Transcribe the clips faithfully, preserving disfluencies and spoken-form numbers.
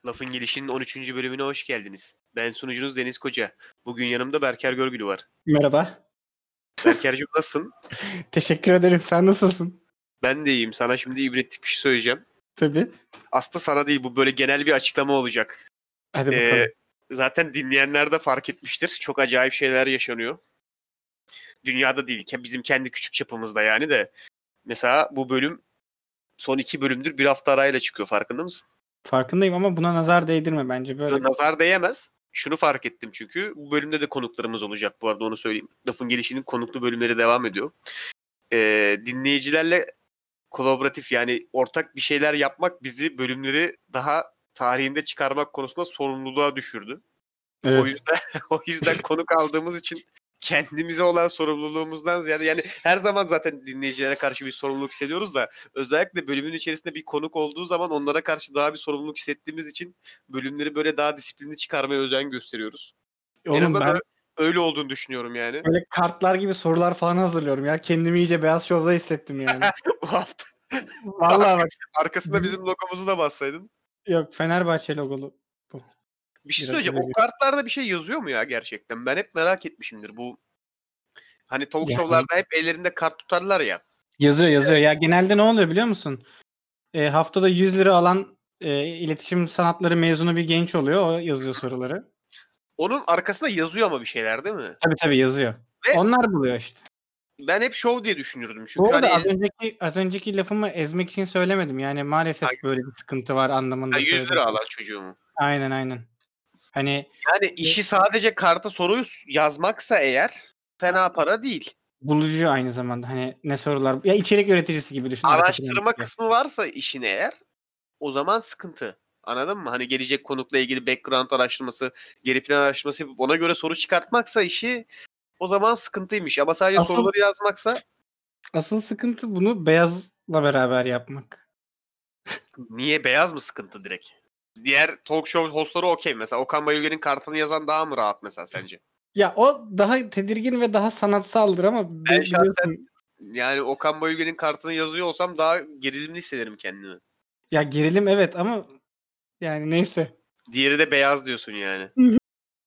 Lafın Gelişi'nin on üçüncü bölümüne hoş geldiniz. Ben sunucunuz Deniz Koca. Bugün yanımda Berker Görgülü var. Merhaba. Berker'cim nasılsın? Teşekkür ederim. Sen nasılsın? Ben de iyiyim. Sana şimdi ibretlik bir şey söyleyeceğim. Tabii. Aslında sana değil, bu böyle genel bir açıklama olacak. Hadi Ee, bakalım. zaten dinleyenler de fark etmiştir. Çok acayip şeyler yaşanıyor. Dünyada değil, bizim kendi küçük çapımızda yani de. Mesela bu bölüm son iki bölümdür bir hafta arayla çıkıyor, farkında mısın? Farkındayım ama buna nazar değdirme bence böyle. Nazar değemez. Şunu fark ettim çünkü bu bölümde de konuklarımız olacak, bu arada onu söyleyeyim. Lafın Gelişi'nin konuklu bölümleri devam ediyor. Ee, dinleyicilerle kolaboratif, yani ortak bir şeyler yapmak bizi bölümleri daha tarihinde çıkarmak konusunda sorumluluğa düşürdü. Evet. O yüzden o yüzden konuk aldığımız için kendimize olan sorumluluğumuzdan ziyade, yani her zaman zaten dinleyicilere karşı bir sorumluluk hissediyoruz da özellikle bölümün içerisinde bir konuk olduğu zaman onlara karşı daha bir sorumluluk hissettiğimiz için bölümleri böyle daha disiplinli çıkarmaya özen gösteriyoruz. En Oğlum azından ben ö- öyle olduğunu düşünüyorum yani. böyle kartlar gibi sorular falan hazırlıyorum ya. Kendimi iyice Beyaz Şov'da hissettim yani. Bu hafta Vallahi bak. arkasında bizim logomuzu da bassaydın. Yok, Fenerbahçe logolu bu. Bir şey Biraz söyleyeceğim. öyle O bir- kartlarda bir şey yazıyor mu ya gerçekten? Ben hep merak etmişimdir. Bu hani talk Yani show'larda hep ellerinde kart tutarlar ya. yazıyor yazıyor. Ya genelde ne oluyor biliyor musun? E, haftada yüz lira alan e, iletişim sanatları mezunu bir genç oluyor. O yazıyor soruları. Onun arkasında yazıyor ama bir şeyler, değil mi? Tabii tabii yazıyor. Ve Onlar buluyor işte. ben hep show diye düşünürdüm. Bu Çünkü hani arada az el, önceki az önceki lafımı ezmek için söylemedim. Yani maalesef böyle bir sıkıntı var ha, anlamında yüz söyledim. lira alan çocuğumu. Aynen aynen. Hani Yani işi sadece karta soruyu yazmaksa eğer fena para değil. bulucu aynı zamanda. Hani ne sorular. Ya içerik üreticisi gibi düşün. Arka Araştırma planda. kısmı varsa işin eğer, o zaman sıkıntı. Anladın mı? Hani gelecek konukla ilgili background araştırması, geri plan araştırması yapıp ona göre soru çıkartmaksa işi, o zaman sıkıntıymış. Ama sadece Asıl soruları yazmaksa asıl sıkıntı bunu beyazla beraber yapmak. niye, beyaz mı sıkıntı direkt? Diğer talk show hostları okey. Mesela Okan Bayülgen'in kartını yazan daha mı rahat mesela sence? Ya o daha tedirgin ve daha sanatsaldır ama Ben be- şahsen biliyorsun yani Okan Bayülgen'in kartını yazıyor olsam daha gerilimli hissederim kendimi. ya gerilim evet ama yani neyse. Diğeri de beyaz diyorsun yani. Hı hı.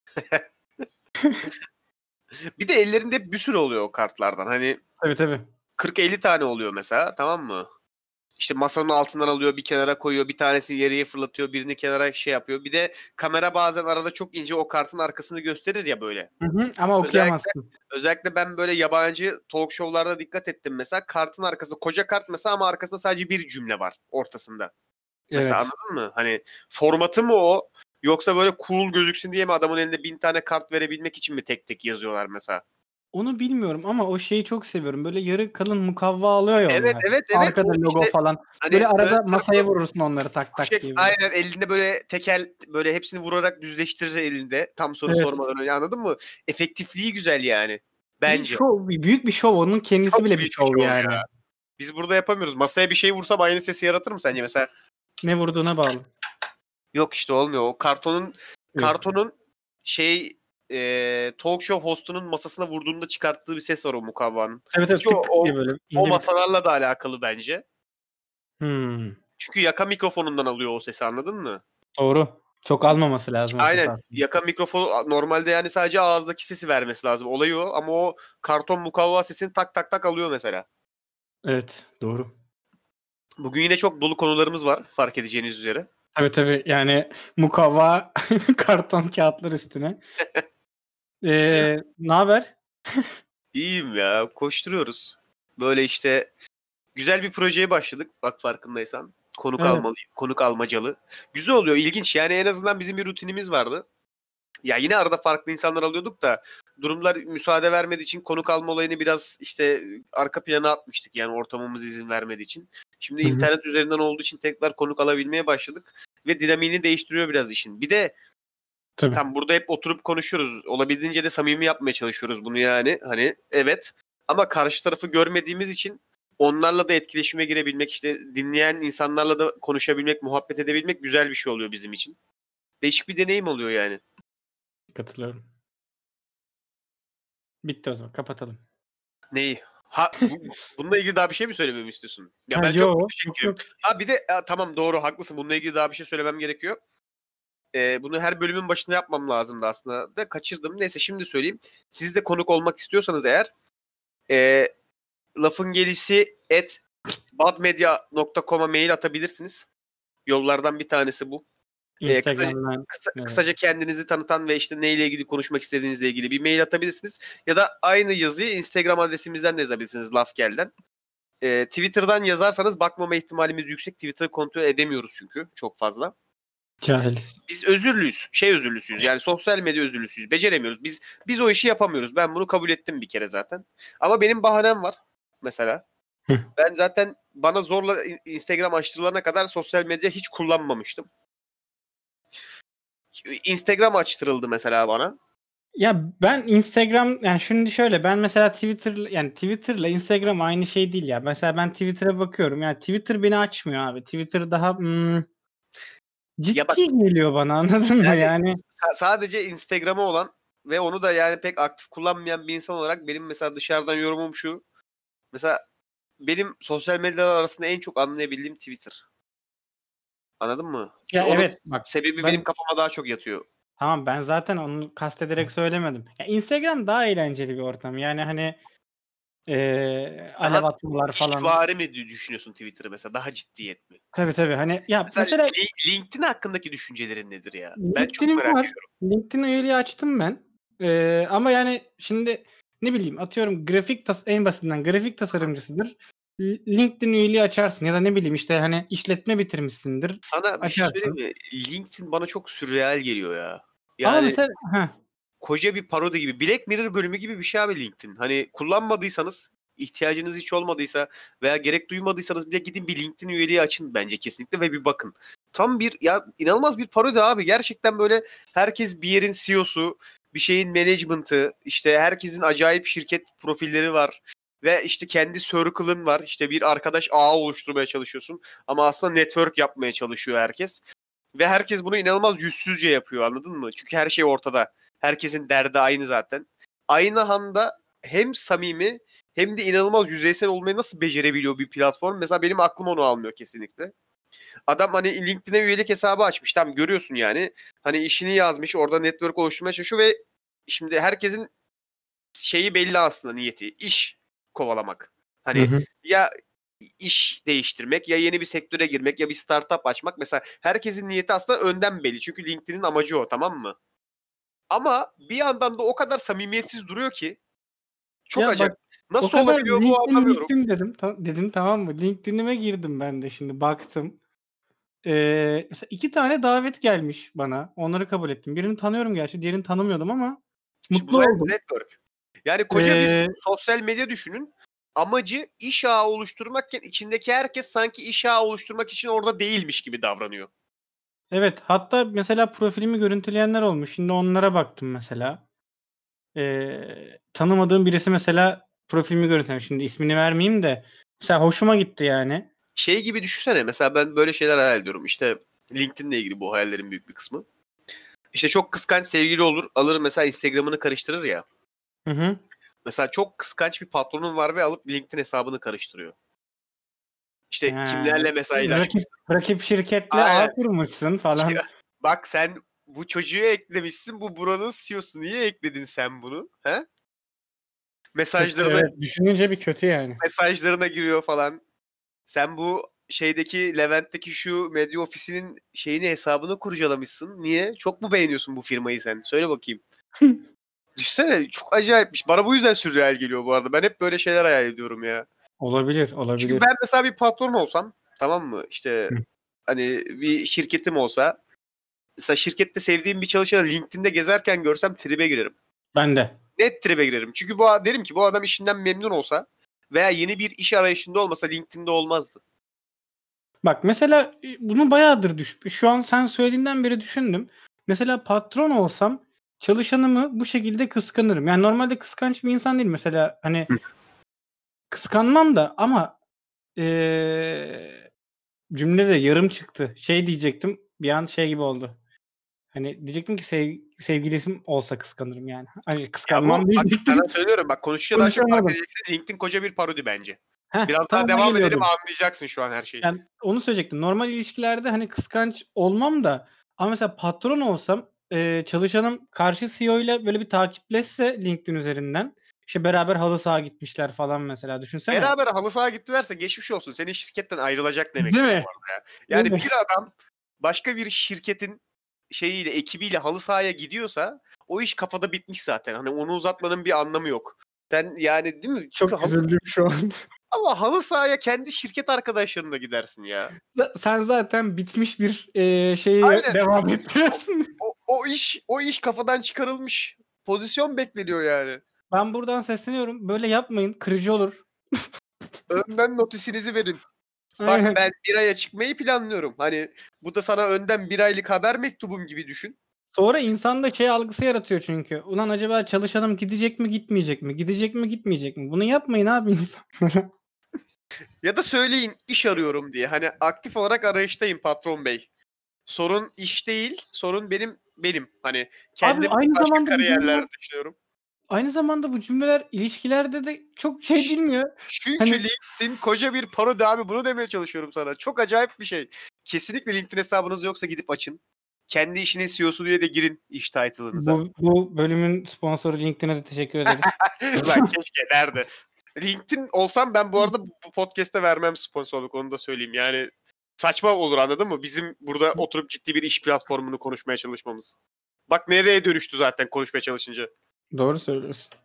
Bir de ellerinde hep bir sürü oluyor o kartlardan. Hani Tabii tabii. kırk elli tane oluyor mesela, tamam mı? İşte masanın altından alıyor, bir kenara koyuyor, bir tanesini yere fırlatıyor, birini kenara şey yapıyor. Bir de kamera bazen arada çok ince o kartın arkasını gösterir ya böyle. Hı hı, ama Özellikle okuyamazsın. özellikle ben böyle yabancı talk show'larda dikkat ettim mesela. Kartın arkasında koca kart mesela ama arkasında sadece bir cümle var ortasında. Mesela Evet. anladın mı? Hani formatı mı o? Yoksa böyle cool gözüksün diye mi adamın elinde bin tane kart verebilmek için mi tek tek yazıyorlar mesela? Onu bilmiyorum ama o şeyi çok seviyorum. Böyle yarı kalın mukavva alıyor ya Evet onlar. evet evet, Arkada o logo işte falan. hani Böyle ön arada masaya tarafı vurursun onları tak tak kuşak, diye böyle. aynen elinde böyle tekel, böyle hepsini vurarak düzleştirir elinde tam soru Evet. sormadan önce, anladın mı? Efektifliği güzel yani. Bir Bence. şov, bir- büyük bir şov. Onun kendisi Çok bile bir büyük bir şov şov yani. ya. Biz burada yapamıyoruz. Masaya bir şey vursam aynı sesi yaratır mı sence mesela? Ne vurduğuna bağlı. Yok işte, olmuyor. O kartonun Yok. kartonun şey e, talk show hostunun masasına vurduğunda çıkarttığı bir ses var o mukavvanın. Evet evet Ki o, tık tık o, diye böyle o ince bir tık. masalarla da alakalı bence. Hmm. Çünkü yaka mikrofonundan alıyor o sesi, anladın mı? Doğru. Çok almaması lazım o ses Aynen. aslında. Yaka mikrofonu normalde yani sadece ağızdaki sesi vermesi lazım. Olayı o, ama o karton mukavva sesini tak tak tak alıyor mesela. Evet. Doğru. Bugün yine çok dolu konularımız var, fark edeceğiniz üzere. Tabii tabii. Yani mukavva karton kağıtlar üstüne. Ee, ne haber? İyiyim ya, koşturuyoruz. Böyle işte güzel bir projeye başladık, bak farkındaysan. Konuk Evet. almalı, konuk almacalı. Güzel oluyor, ilginç. Yani en azından bizim bir rutinimiz vardı. Ya yine arada farklı insanlar alıyorduk da durumlar müsaade vermediği için konuk alma olayını biraz işte arka plana atmıştık. Yani ortamımız izin vermediği için. Şimdi Hı hı. internet üzerinden olduğu için tekrar konuk alabilmeye başladık ve dinamiğini değiştiriyor biraz işin. Bir de Tabii. tam burada hep oturup konuşuyoruz. Olabildiğince de samimi yapmaya çalışıyoruz bunu yani. Hani evet, ama karşı tarafı görmediğimiz için onlarla da etkileşime girebilmek, işte dinleyen insanlarla da konuşabilmek, muhabbet edebilmek güzel bir şey oluyor bizim için. Değişik bir deneyim oluyor yani. Katılıyorum. Bitti o zaman. Kapatalım. Neyi? Ha, bu, bununla ilgili daha bir şey mi söylememi istiyorsun? Ya Ha ben çok yo. Yok müteşekkirim. yok. Ha bir de ha, tamam doğru, haklısın. Bununla ilgili daha bir şey söylemem gerekiyor. Ee, bunu her bölümün başında yapmam lazımdı aslında da kaçırdım. Neyse şimdi söyleyeyim. Siz de konuk olmak istiyorsanız eğer e, lafın gelişi at badmedia nokta com'a mail atabilirsiniz. Yollardan bir tanesi bu. Ee, kısaca, Instagram'dan. kısa, Evet. kısaca kendinizi tanıtan ve işte neyle ilgili konuşmak istediğinizle ilgili bir mail atabilirsiniz. Ya da aynı yazıyı Instagram adresimizden de yazabilirsiniz Lafgel'den. Ee, Twitter'dan yazarsanız bakmama ihtimalimiz yüksek. Twitter'ı kontrol edemiyoruz çünkü çok fazla. Cahiliz. Biz özürlüyüz. Şey özürlüsüyüz. Yani sosyal medya özürlüsüyüz. Beceremiyoruz. Biz biz o işi yapamıyoruz. Ben bunu kabul ettim bir kere zaten. Ama benim bahanem var mesela. Hı. Ben zaten bana zorla Instagram açtırılana kadar sosyal medya hiç kullanmamıştım. Instagram açtırıldı mesela bana. Ya ben Instagram, yani şimdi şöyle, ben mesela Twitter, yani Twitter'la Instagram aynı şey değil ya. Mesela ben Twitter'a bakıyorum. Yani Twitter beni açmıyor abi. Twitter daha hmm, Ya bak, ciddi geliyor bana, anladın mı yani yani? sa- sadece Instagram'a olan ve onu da yani pek aktif kullanmayan bir insan olarak benim mesela dışarıdan yorumum şu. Mesela benim sosyal medyalar arasında en çok anlayabildiğim Twitter. Anladın mı? Ya Şu onun evet, bak sebebi benim ben kafama daha çok yatıyor. tamam, ben zaten onu kastederek söylemedim. Ya Instagram daha eğlenceli bir ortam. Yani hani eee alev Daha atmalar falan. işvari mi düşünüyorsun Twitter'ı mesela? Daha ciddiyet mi? Tabii tabii. Hani ya Mesela mesela Li- LinkedIn hakkındaki düşüncelerin nedir ya? Ben çok LinkedIn'im merak var. ediyorum. LinkedIn üyeliği açtım ben. Eee, ama yani şimdi ne bileyim, atıyorum grafik tas en basitinden grafik tasarımcısıdır. L- LinkedIn üyeliği açarsın ya da ne bileyim işte hani işletme bitirmişsindir. Sana bir şey söyleyeyim Açarsın. mi? LinkedIn bana çok sürreal geliyor ya. Ama Yani mesela heh, koca bir parodi gibi. Black Mirror bölümü gibi bir şey abi LinkedIn. Hani kullanmadıysanız, ihtiyacınız hiç olmadıysa veya gerek duymadıysanız bile gidin bir LinkedIn üyeliği açın bence kesinlikle ve bir bakın. Tam bir ya inanılmaz bir parodi abi. Gerçekten böyle herkes bir yerin C E O'su, bir şeyin management'ı, işte herkesin acayip şirket profilleri var. Ve işte kendi circle'ın var. İşte bir arkadaş ağı oluşturmaya çalışıyorsun. Ama aslında network yapmaya çalışıyor herkes. Ve herkes bunu inanılmaz yüzsüzce yapıyor, anladın mı? Çünkü her şey ortada. Herkesin derdi aynı zaten. Aynı anda hem samimi hem de inanılmaz yüzeysel olmayı nasıl becerebiliyor bir platform? Mesela benim aklım onu almıyor kesinlikle. Adam hani LinkedIn'e üyelik hesabı açmış. Tam görüyorsun yani. Hani işini yazmış. Orada network oluşturmaya çalışıyor ve şimdi herkesin şeyi belli aslında, niyeti. İş kovalamak. hı Hani hı. ya iş değiştirmek, ya yeni bir sektöre girmek, ya bir startup açmak. Mesela herkesin niyeti aslında önden belli. Çünkü LinkedIn'in amacı o, tamam mı? Ama bir yandan da o kadar samimiyetsiz duruyor ki çok Ya acayip. bak, o Nasıl kadar olabiliyor bu, LinkedIn anlamıyorum. LinkedIn dedim. Ta- dedim tamam mı? LinkedIn'ime girdim ben de, şimdi baktım. Eee, mesela iki tane davet gelmiş bana. Onları kabul ettim. Birini tanıyorum gerçi, diğerini tanımıyordum ama İşte bu mutlu da oldum. network. Yani koca bir Eee, sosyal medya düşünün. Amacı iş ağı oluşturmakken içindeki herkes sanki iş ağı oluşturmak için orada değilmiş gibi davranıyor. evet, hatta mesela profilimi görüntüleyenler olmuş. Şimdi onlara baktım mesela. Eee, tanımadığım birisi mesela profilimi görüntülemiş. Şimdi ismini vermeyeyim de. Mesela hoşuma gitti yani. Şey gibi düşünsene, mesela ben böyle şeyler hayal ediyorum. İşte LinkedIn'le ilgili bu hayallerin büyük bir kısmı. İşte çok kıskanç sevgili olur, alır mesela Instagram'ını karıştırır ya. Hı hı. Mesela çok kıskanç bir patronun var ve alıp LinkedIn hesabını karıştırıyor. İşte Ha, kimlerle rakip mesajlaşmışsın. rakip şirketle ağ Aynen. kurmuşsun Ya, falan. bak sen bu çocuğu eklemişsin. Bu buranın C E O'su. Niye ekledin sen bunu? He? Kötü, Mesajlarına evet. Düşününce bir kötü yani. mesajlarına giriyor falan. Sen bu şeydeki Levent'teki şu medya ofisinin şeyini, hesabını kurcalamışsın. Niye? Çok mu beğeniyorsun bu firmayı sen? Söyle bakayım. Düşünsene, çok acayipmiş. Bana bu yüzden sürreal geliyor bu arada. Ben hep böyle şeyler hayal ediyorum ya. Olabilir, Çünkü olabilir. ben mesela bir patron olsam, tamam mı? İşte Hı. hani bir şirketim olsa, mesela şirkette sevdiğim bir çalışanı LinkedIn'de gezerken görsem tribe girerim. Ben de. Net tribe girerim. Çünkü bu derim ki bu adam işinden memnun olsa veya yeni bir iş arayışında olmasa LinkedIn'de olmazdı. Bak mesela e, bunu bayağıdır düş şu an sen söylediğinden beri düşündüm. Mesela patron olsam çalışanımı bu şekilde kıskanırım. Yani normalde kıskanç bir insan değilim. Mesela hani Hı. kıskanmam da ama eee cümle de yarım çıktı. Şey diyecektim, bir an şey gibi oldu. Hani diyecektim ki sev sevgilisim olsa kıskanırım yani. Hani Ya bu kıskanmam bak sana diyecektim. söylüyorum, bak konuşunca daha çok fark Konuşamadım. edeceksin. LinkedIn koca bir parodi bence. Heh, Biraz tam daha ona devam edelim, geliyordum. anlayacaksın şu an her şeyi. Yani onu söyleyecektim. Normal ilişkilerde hani kıskanç olmam da Ama mesela patron olsam, eee, çalışanım karşı C E O ile böyle bir takipleşse LinkedIn üzerinden, işte beraber halı saha gitmişler falan mesela düşünsene. Beraber halı sahaya gittilerse geçmiş olsun. Senin şirketten ayrılacak Değil demektir bu mi? arada ya. Değil Yani mi? bir adam başka bir şirketin şeyiyle, ekibiyle halı sahaya gidiyorsa o iş kafada bitmiş zaten. Hani onu uzatmanın bir anlamı yok. Sen yani değil mi? Çünkü Çok halı üzüldüm şu an. ama halı sahaya kendi şirket arkadaşlarınla gidersin ya. Za sen zaten bitmiş bir, eee, şeyi Aynen. devam O, ettiriyorsun. o, o iş o iş kafadan çıkarılmış. Pozisyon bekleniyor yani. Ben buradan sesleniyorum. Böyle yapmayın. Kırıcı olur. Önden notisinizi verin. Bak Aynen. ben bir aya çıkmayı planlıyorum. Hani bu da sana önden bir aylık haber mektubum gibi düşün. Sonra insanda şey algısı yaratıyor çünkü. Ulan acaba çalışanım gidecek mi, gitmeyecek mi? Gidecek mi, gitmeyecek mi? Bunu yapmayın abi insanlara. Ya da söyleyin iş arıyorum diye. Hani aktif olarak arayıştayım patron bey. Sorun iş değil, sorun benim benim. Hani Abi kendim aynı başka zamanda bu kariyerler cümleler düşünüyorum. aynı zamanda bu cümleler ilişkilerde de çok şey değil Ş- mi ya? Çünkü Hani LinkedIn koca bir parodi abi, bunu demeye çalışıyorum sana. Çok acayip bir şey. Kesinlikle LinkedIn hesabınız yoksa gidip açın. Kendi işinin C E O'su diye de girin iş title'ınıza. bu bu bölümün sponsoru LinkedIn'e de teşekkür ederiz. Lan keşke nerede? LinkedIn olsam ben bu arada bu bu podcast'te vermem sponsorluk, onu da söyleyeyim. Yani saçma olur, anladın mı? Bizim burada oturup ciddi bir iş platformunu konuşmaya çalışmamız. Bak nereye dönüştü zaten konuşmaya çalışınca. Doğru söylüyorsun.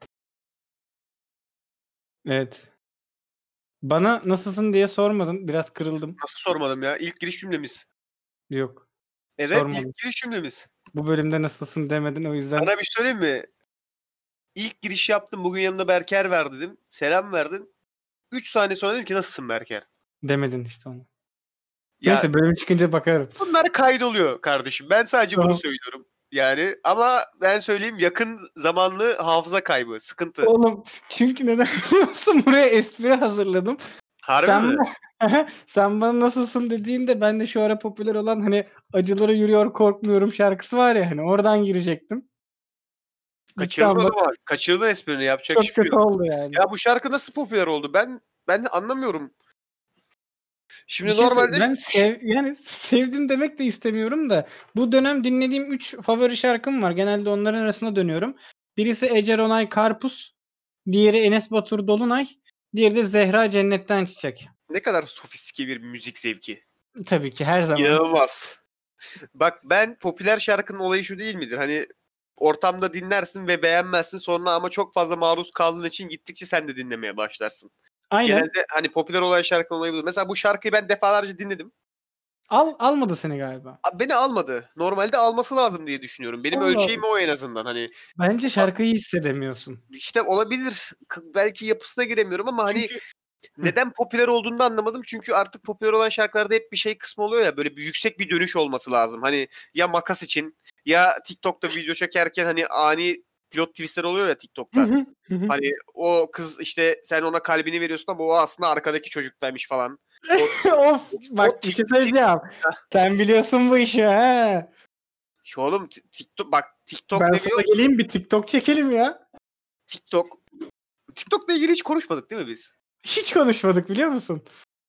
Evet. Bana nasılsın diye sormadın. Biraz kırıldım. Nasıl sormadım ya? İlk giriş cümlemiz. Yok, Evet, sormadım. ilk giriş cümlemiz. Bu bölümde nasılsın demedin o yüzden Sana bir şey söyleyeyim mi? İlk giriş yaptım. Bugün yanımda Berker var dedim. Selam verdin. üç saniye sonra dedim ki nasılsın Berker? demedin işte onu. Ya Neyse bölüm çıkınca bakarım. bunlar kaydoluyor kardeşim. Ben sadece bunu Tamam. söylüyorum. Yani ama ben söyleyeyim, yakın zamanlı hafıza kaybı. Sıkıntı. Oğlum çünkü neden biliyor musun? Buraya espri hazırladım. Harbi Sen mi? bana sen bana nasılsın dediğinde ben de şu ara popüler olan hani Acılara Yürüyor Korkmuyorum şarkısı var ya hani oradan girecektim. Gitti Kaçırdın o ama zaman. Kaçırdın esprini. Yapacak çok hiçbir şey kötü yok. oldu yani. Ya bu şarkı nasıl popüler oldu? Ben ben de anlamıyorum. Bir Şimdi şey söyle normalde ben Ş- sev yani sevdim demek de istemiyorum da bu dönem dinlediğim üç favori şarkım var. Genelde onların arasında dönüyorum. Birisi Ece Onay Karpuz, diğeri Enes Batur Dolunay, diğeri de Zehra Cennetten Çiçek. ne kadar sofistike bir müzik zevki. Tabii ki her zaman. İnanılmaz. Bak ben popüler şarkının olayı şu değil midir? Hani ortamda dinlersin ve beğenmezsin, sonra ama çok fazla maruz kaldığın için gittikçe sen de dinlemeye başlarsın. Aynen. Genelde hani popüler olan şarkının olayı budur. Mesela bu şarkıyı ben defalarca dinledim. Al almadı seni galiba. Abi beni almadı. Normalde alması lazım diye düşünüyorum. Benim Allah Allah. ölçeğim o en azından. Hani Bence şarkıyı hissedemiyorsun. işte olabilir. K- Belki yapısına giremiyorum ama hani Çünkü Hıh. neden popüler olduğunu da anlamadım. Çünkü artık popüler olan şarkılarda hep bir şey kısmı oluyor ya, böyle bir yüksek bir dönüş olması lazım. Hani ya makas için ya TikTok'ta video çekerken hani ani plot twistler oluyor ya Hı TikTok'ta. hı. Hı hı. Hani o kız işte sen ona kalbini veriyorsun ama o aslında arkadaki çocuktaymış falan. O Of! o Bak bir tip şey tip söyleyeceğim. Sen biliyorsun bu işi ha. oğlum t- TikTok bak, TikTok Ben ne biliyor sana musun? geleyim bir TikTok çekelim ya. TikTok TikTok'la ilgili hiç konuşmadık değil mi biz? Hiç konuşmadık biliyor musun?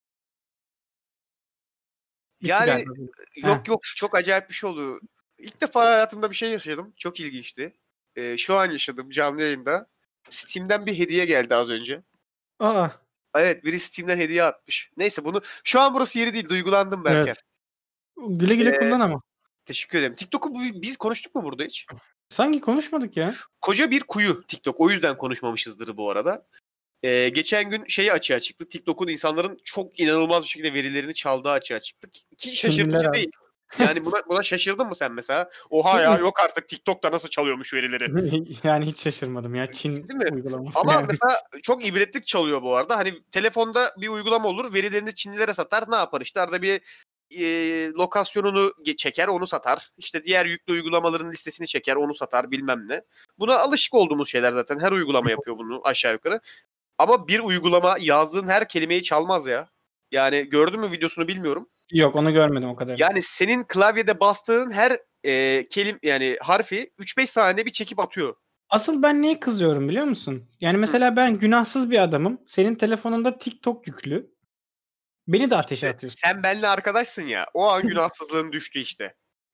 Bitti Yani galiba benim. Heh. yok yok, çok acayip bir şey oldu. İlk defa hayatımda bir şey yaşadım. Çok ilginçti. Ee, şu an yaşadım canlı yayında. Steam'den bir hediye geldi az önce. A! Evet, biri Steam'den hediye atmış. Neyse, bunu şu an burası yeri değil. Duygulandım Evet. Berker. Güle güle Ee, kullan ama. Teşekkür ederim. TikTok'u bu- biz konuştuk mu burada hiç? Sanki konuşmadık ya. Koca bir kuyu TikTok. O yüzden konuşmamışızdır bu arada. Ee, geçen gün şeyi açığa çıktı. TikTok'un insanların çok inanılmaz bir şekilde verilerini çaldığı açığa çıktı. Ki Çinliler şaşırtıcı abi. değil. Yani buna, buna şaşırdın mı sen mesela? Oha ya, yok artık, TikTok'ta nasıl çalıyormuş verileri. Yani hiç şaşırmadım ya. Çin Değil mi? uygulaması Ama yani. mesela çok ibretlik çalıyor bu arada. Hani telefonda bir uygulama olur. Verilerini Çinlilere satar. Ne yapar? İşte arada bir e, lokasyonunu ge- çeker, onu satar. İşte diğer yüklü uygulamaların listesini çeker, onu satar, bilmem ne. Buna alışık olduğumuz şeyler zaten. Her uygulama yapıyor bunu aşağı yukarı. Ama bir uygulama yazdığın her kelimeyi çalmaz ya. Yani gördün mü videosunu bilmiyorum. Yok onu görmedim o kadarını. Yani senin klavyede bastığın her e, kelim yani harfi üç beş saniyede bir çekip atıyor. Asıl ben neye kızıyorum biliyor musun? Yani Hı. mesela ben günahsız bir adamım. Senin telefonunda TikTok yüklü. Beni de ateşe İşte atıyorsun. sen benimle arkadaşsın ya. O an günahsızlığın düştü işte.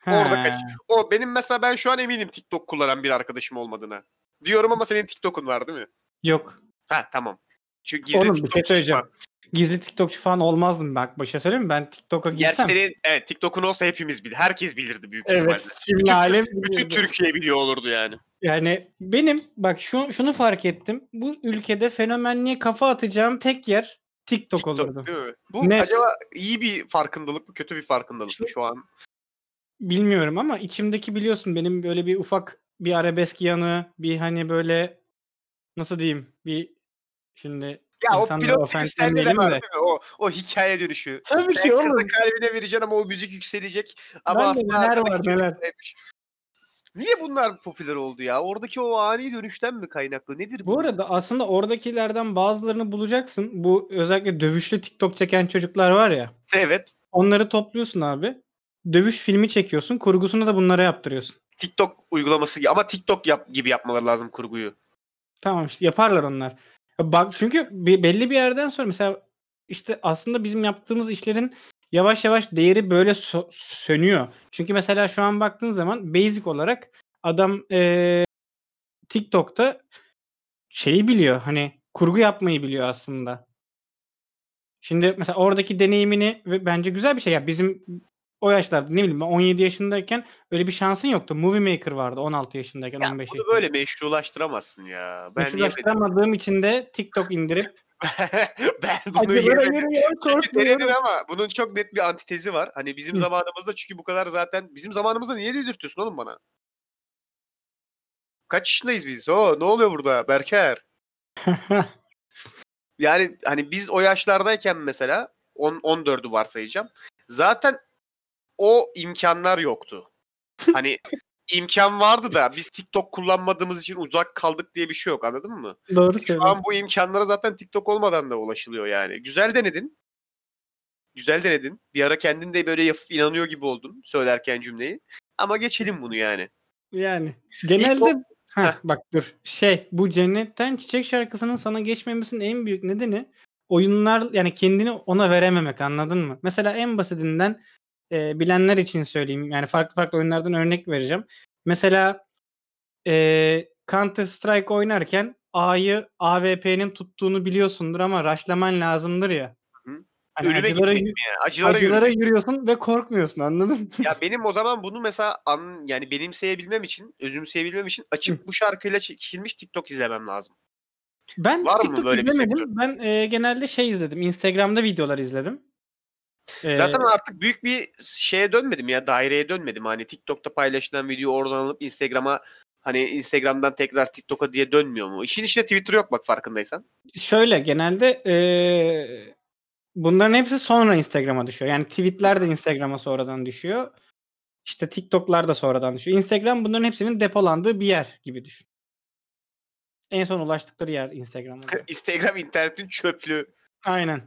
Orada He. kaç. O benim mesela ben şu an eminim TikTok kullanan bir arkadaşım olmadığına. Diyorum ama senin TikTok'un var değil mi? Yok. Ha tamam. Çünkü gizli Oğlum bir şey TikTokçu çıkma. söyleyeceğim. Gizli TikTokçu falan olmazdım bak. Başa söyleyeyim mi? Ben TikTok'a Gerçi girsem. senin evet, TikTok'un olsa hepimiz bilir. Herkes bilirdi büyük ihtimalle. Evet. Şimdi Bütün, alem bütün bilirdi. Türkiye biliyor olurdu yani. Yani benim bak şu, şunu fark ettim. Bu ülkede fenomenliğe kafa atacağım tek yer TikTok, TikTok olurdu. değil mi? Bu Net. acaba iyi bir farkındalık mı kötü bir farkındalık mı şu an? Bilmiyorum ama içimdeki biliyorsun benim böyle bir ufak bir arabesk yanı, bir hani böyle nasıl diyeyim, bir şimdi Ya o insanları pilot test sende de ofenslemeyelim var de. değil mi? O, o hikaye dönüşü. Tabii Sen ki kıza oğlum. kalbine vereceksin ama o müzik yükselecek. Ama Ben de aslında neler arkadaki var çocuk neler. neymiş? Niye bunlar popüler oldu ya? Oradaki o ani dönüşten mi kaynaklı? Nedir Bu bu? arada aslında oradakilerden bazılarını bulacaksın. Bu özellikle dövüşlü TikTok çeken çocuklar var ya. Evet. Onları topluyorsun abi. Dövüş filmi çekiyorsun. Kurgusunu da bunlara yaptırıyorsun. TikTok uygulaması gibi ama TikTok yap, gibi yapmaları lazım kurguyu. Tamam işte yaparlar onlar. Ya bak çünkü be- belli bir yerden sonra mesela işte aslında bizim yaptığımız işlerin yavaş yavaş değeri böyle so- sönüyor. Çünkü mesela şu an baktığın zaman basic olarak adam eee, TikTok'ta şeyi biliyor, hani kurgu yapmayı biliyor aslında. Şimdi mesela oradaki deneyimini ve bence güzel bir şey. Ya bizim o yaşlarda ne bileyim ben on yedi yaşındayken öyle bir şansın yoktu. Movie Maker vardı on altı yaşındayken, Ya on beş bunu yaşındayken. böyle meşrulaştıramazsın ya. Ben yemedim. Meşrulaştıramadığım için de TikTok indirip Ben bunu acılara yemedim. yürüyor, Çünkü denedin korkmuyorum. ama bunun çok net bir antitezi var. Hani bizim Hı. zamanımızda çünkü bu kadar zaten bizim zamanımızda niye dedirtiyorsun oğlum bana? Kaç yaşındayız biz? O ne oluyor burada Berker? Yani hani biz o yaşlardayken mesela on on dördü varsayacağım. Zaten o imkanlar yoktu. Hani imkan vardı da biz TikTok kullanmadığımız için uzak kaldık diye bir şey yok, anladın mı? Doğru Şu an söylüyorsun. bu imkanlara zaten TikTok olmadan da ulaşılıyor yani. Güzel denedin. Güzel denedin. Bir ara kendin de böyle yapıp inanıyor gibi oldun söylerken cümleyi. Ama geçelim bunu yani. Yani İlk o... genelde heh, Heh, bak dur. Şey, bu Cennetten Çiçek şarkısının sana geçmemesinin en büyük nedeni oyunlar, yani kendini ona verememek, anladın mı? Mesela en basitinden e, bilenler için söyleyeyim. Yani farklı farklı oyunlardan örnek vereceğim. Mesela e, Counter Strike oynarken A'yı A W P'nin tuttuğunu biliyorsundur ama rushlaman lazımdır ya. hı. Hani Ölüme acılara gitmek yü- mi yani? Acılara acılara yürümek. yürüyorsun ve korkmuyorsun, anladın mı? Ya benim o zaman bunu mesela an, yani benimseyebilmem için, özümseyebilmem için açıp bu şarkıyla çekilmiş TikTok izlemem lazım. Ben Var mı TikTok böyle bir sektör? izlemedim. Ben e, genelde şey izledim. Instagram'da videolar izledim. Zaten E, artık büyük bir şeye dönmedim ya, daireye dönmedim. Hani TikTok'ta paylaşılan video oradan alıp Instagram'a, hani Instagram'dan tekrar TikTok'a diye dönmüyor mu? İşin içinde Twitter yok bak farkındaysan. Şöyle genelde e, bunların hepsi sonra Instagram'a düşüyor. Yani tweetler de Instagram'a sonradan düşüyor. İşte TikTok'lar da sonradan düşüyor. Instagram bunların hepsinin depolandığı bir yer gibi düşün. En son ulaştıkları yer Instagram oluyor. Instagram internetin çöplüğü. Aynen.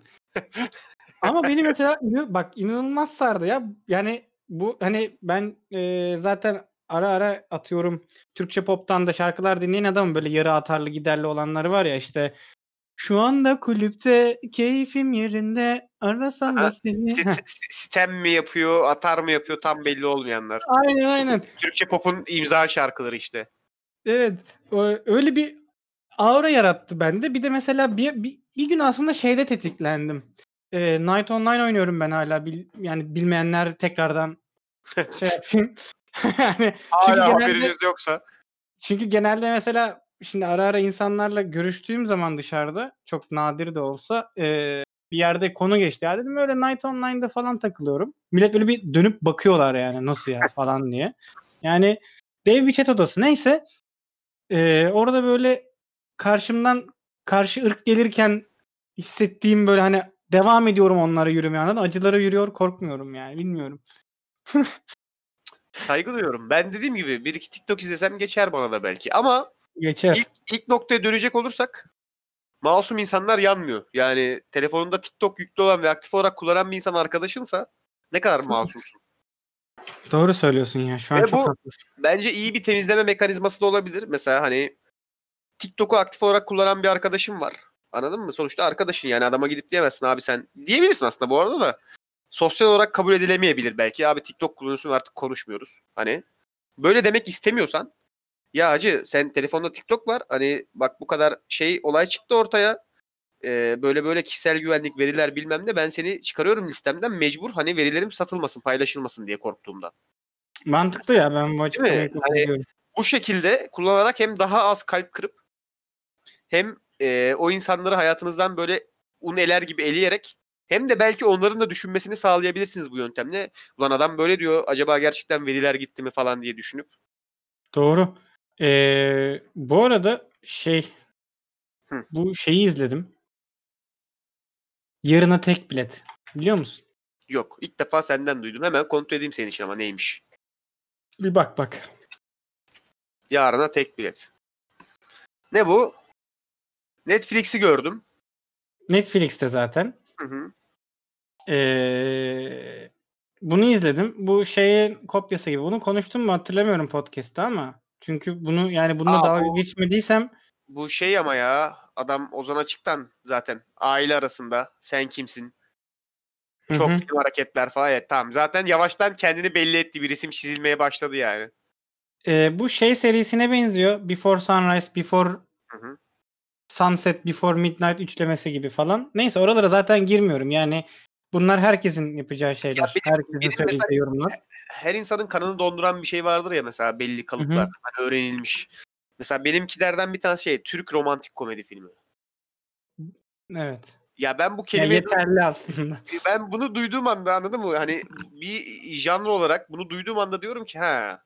Ama beni mesela inan- bak inanılmaz sardı ya. Yani bu hani ben e, zaten ara ara atıyorum Türkçe pop'tan da şarkılar dinleyen adamım, böyle yarı atarlı giderli olanları var ya, işte şu anda kulüpte keyfim yerinde arasam da Aha. seni. Heh, Sit- Sitem mi yapıyor, atar mı yapıyor tam belli olmayanlar. aynen aynen. Türkçe pop'un imza şarkıları işte. Evet. o- Öyle bir aura yarattı bende. Bir de mesela bir, bir, bir gün aslında şeyde tetiklendim. E, Night Online oynuyorum ben hala. Bil- yani bilmeyenler tekrardan şey yapayım. Yani çünkü Hala genelde haberiniz yoksa. çünkü genelde mesela şimdi ara ara insanlarla görüştüğüm zaman dışarıda, çok nadir de olsa e, bir yerde konu geçti. Ya dedim öyle Night Online'da falan takılıyorum. Millet böyle bir dönüp bakıyorlar yani nasıl ya falan diye. Yani dev bir chat odası. Neyse e, orada böyle karşımdan karşı ırk gelirken hissettiğim böyle hani devam ediyorum onlara yürümeye, anladın mı? Acılara yürüyor, korkmuyorum yani, bilmiyorum. Saygı duyuyorum. Ben dediğim gibi bir iki TikTok izlesem geçer bana da belki. Ama Geçer. ilk, ilk noktaya dönecek olursak masum insanlar yanmıyor. Yani telefonunda TikTok yüklü olan ve aktif olarak kullanan bir insan arkadaşınsa ne kadar masumsun. Doğru söylüyorsun ya. Şu an Ve çok bu haklısın. bence iyi bir temizleme mekanizması da olabilir. Mesela hani TikTok'u aktif olarak kullanan bir arkadaşım var. Anladın mı? Sonuçta arkadaşın, yani adama gidip diyemezsin abi sen. Diyebilirsin aslında bu arada da. sosyal olarak kabul edilemeyebilir belki. Abi TikTok kullanıyorsun artık konuşmuyoruz. Hani böyle demek istemiyorsan ya hacı sen telefonda TikTok var. Hani bak bu kadar şey olay çıktı ortaya. Ee, böyle böyle kişisel güvenlik veriler bilmem ne ben seni çıkarıyorum listemden mecbur hani verilerim satılmasın paylaşılmasın diye korktuğumdan. Mantıklı ya, ben bu Değil mi? açıklamayı kabul Hani ediyorum. bu şekilde kullanarak hem daha az kalp kırıp hem e, o insanları hayatınızdan böyle un eler gibi eleyerek hem de belki onların da düşünmesini sağlayabilirsiniz bu yöntemle. Ulan adam böyle diyor acaba gerçekten veriler gitti mi falan diye düşünüp. Doğru. Ee, bu arada şey Hı. bu şeyi izledim. Yarına tek bilet. Biliyor musun? Yok ilk defa senden duydum. Hemen kontrol edeyim senin için ama neymiş. Bir bak bak. Yarına tek bilet. Ne bu? Netflix'i gördüm. Netflix'te zaten. Hı hı. Ee, bunu izledim. Bu şeyin kopyası gibi. Bunu konuştum mu hatırlamıyorum podcast'ta ama. Çünkü bunu yani bununla Aa, dalga bu geçmediysem bu şey ama ya adam Ozan Açık'tan zaten aile arasında sen kimsin? hı Çok hı. film hareketler falan. Evet, tamam. Zaten yavaştan kendini belli etti. Bir isim çizilmeye başladı yani. Ee, bu şey serisine benziyor. Before Sunrise, Before Hı hı. Sunset, Before Midnight üçlemesi gibi falan. Neyse oralara zaten girmiyorum. Yani bunlar herkesin yapacağı Ya şeyler. benim, Herkesin benim mesela söyleyeceği yorumlar. her insanın kanını donduran bir şey vardır ya mesela belli Hı kalıplar. hı. Hani öğrenilmiş. Mesela benimkilerden bir tanesi şey Türk romantik komedi filmi. Evet. Ya ben bu Ya kelimeyi yeterli aslında. ben bunu duyduğum anda anladın mı? Hani bir janr olarak bunu duyduğum anda diyorum ki ha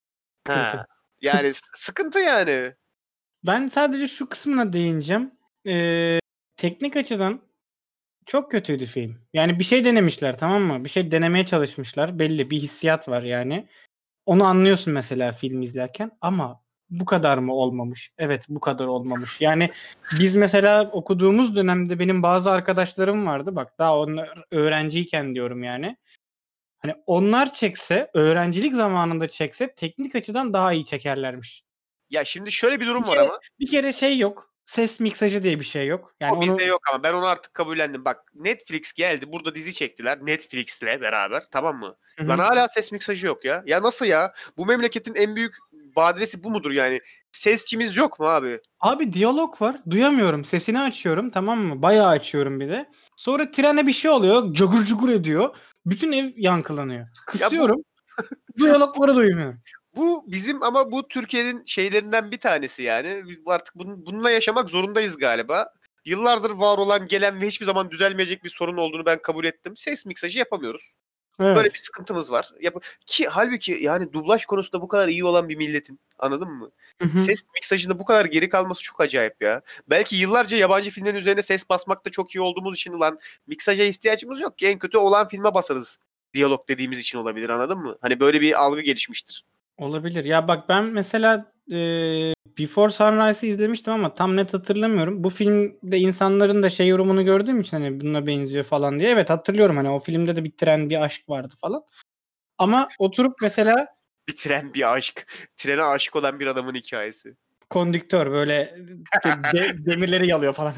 ha Sıkıntı. yani s- sıkıntı yani. Ben sadece şu kısmına değineceğim. Ee, teknik açıdan çok kötüydü film. Yani bir şey denemişler, tamam mı? Bir şey denemeye çalışmışlar. Belli bir hissiyat var yani. Onu anlıyorsun mesela film izlerken ama bu kadar mı olmamış? Evet, bu kadar olmamış. Yani biz mesela okuduğumuz dönemde benim bazı arkadaşlarım vardı. Bak daha onlar öğrenciyken diyorum yani. Hani onlar çekse, öğrencilik zamanında çekse teknik açıdan daha iyi çekerlermiş. Ya şimdi şöyle bir Bir durum var kere ama bir kere şey yok. Ses miksajı diye bir şey yok. Yani o bizde onu yok ama ben onu artık kabullendim. Bak Netflix geldi burada dizi çektiler Netflix'le beraber tamam mı? hı Lan hı. hala ses miksajı yok ya. Ya nasıl ya? Bu memleketin en büyük badiresi bu mudur yani? Sesçimiz yok mu abi? Abi diyalog var. Duyamıyorum. Sesini açıyorum, tamam mı? Bayağı açıyorum bir de. Sonra trene bir şey oluyor. Cagur cugur ediyor. Bütün ev yankılanıyor. Ya bu Kısıyorum. Diyalogları duymuyorum. bu bizim ama bu Türkiye'nin şeylerinden bir tanesi yani. Artık bunun, bununla yaşamak zorundayız galiba. Yıllardır var olan gelen ve hiçbir zaman düzelmeyecek bir sorun olduğunu ben kabul ettim. Ses miksajı yapamıyoruz. Böyle bir Evet. sıkıntımız var. Yap ki halbuki yani dublaj konusunda bu kadar iyi olan bir milletin anladın mı? Hı hı. Ses miksajında bu kadar geri kalması çok acayip ya. Belki yıllarca yabancı filmlerin üzerine ses basmakta çok iyi olduğumuz için ulan miksaja ihtiyacımız yok ki en kötü olan filme basarız. Diyalog dediğimiz için olabilir anladın mı? Hani böyle bir algı gelişmiştir. Olabilir. Ya bak ben mesela eee, Before Sunrise'ı izlemiştim ama tam net hatırlamıyorum. Bu filmde insanların da şey yorumunu gördüğüm için hani bununla benziyor falan diye. Evet hatırlıyorum, hani o filmde de bir tren, bir aşk vardı falan. Ama oturup mesela Bir tren bir aşk. Trene aşık olan bir adamın hikayesi. kondüktör böyle de- demirleri yalıyor falan.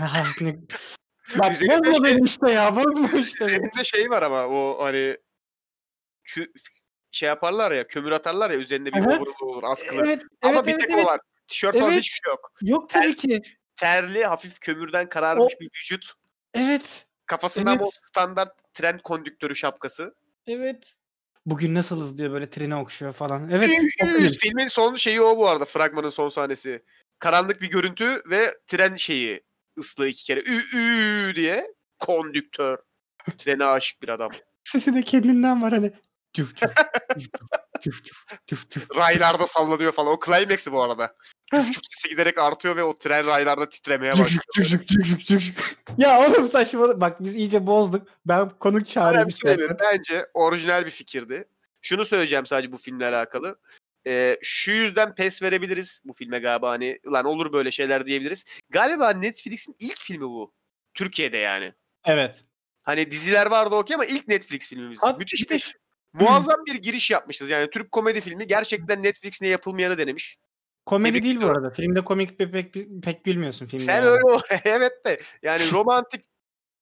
Bak Üzerinde bozma şey beni işte ya, bozma işte beni. üzerinde şey var ama o hani kü- şey yaparlar ya kömür atarlar ya üzerinde bir Aha. overall olur askılı. Evet, Ama evet, bir evet, tek o evet. var. Tişört falan Evet. hiçbir şey yok. Yok Ter, tabii ki. terli hafif kömürden O kararmış bir vücut. evet. Kafasında ama Evet. o standart tren kondüktörü şapkası. Evet. Bugün nasılız diyor, böyle treni okşuyor falan. Evet, o Üst film. filmin son şeyi o bu arada fragmanın son sahnesi. Karanlık bir görüntü ve tren şeyi ıslığı iki kere ü ü diye kondüktör. Trene aşık bir adam. Sesi de kendinden var hani. Cüf cüf cüf cüf cüf cüf cüf cüf. Raylarda sallanıyor falan. O climax'i bu arada. Cüf cüf sesi giderek artıyor ve o tren raylarda titremeye Cüf cüf başlıyor. cüf cüf cüf cüf. Ya oğlum saçma. Bak biz iyice bozduk. Ben konuk Sana çağırayım bir şey söyleyeyim mi? istersen. Bence orijinal bir fikirdi. Şunu söyleyeceğim sadece bu filmle alakalı. Ee, şu yüzden pes verebiliriz bu filme galiba hani lan olur böyle şeyler diyebiliriz. Galiba Netflix'in ilk filmi bu. Türkiye'de yani. Evet. Hani diziler vardı okey ama ilk Netflix filmimiz. Hat bir Müthiş de bir şu- muazzam bir giriş yapmışız. Yani Türk komedi filmi gerçekten Netflix'te yapılmayanı denemiş. komedi Tebrik değil bu ediyorum. arada. Filmde komik pek, pek, pek gülmüyorsun filmde Sen yani. öyle o evet de yani romantik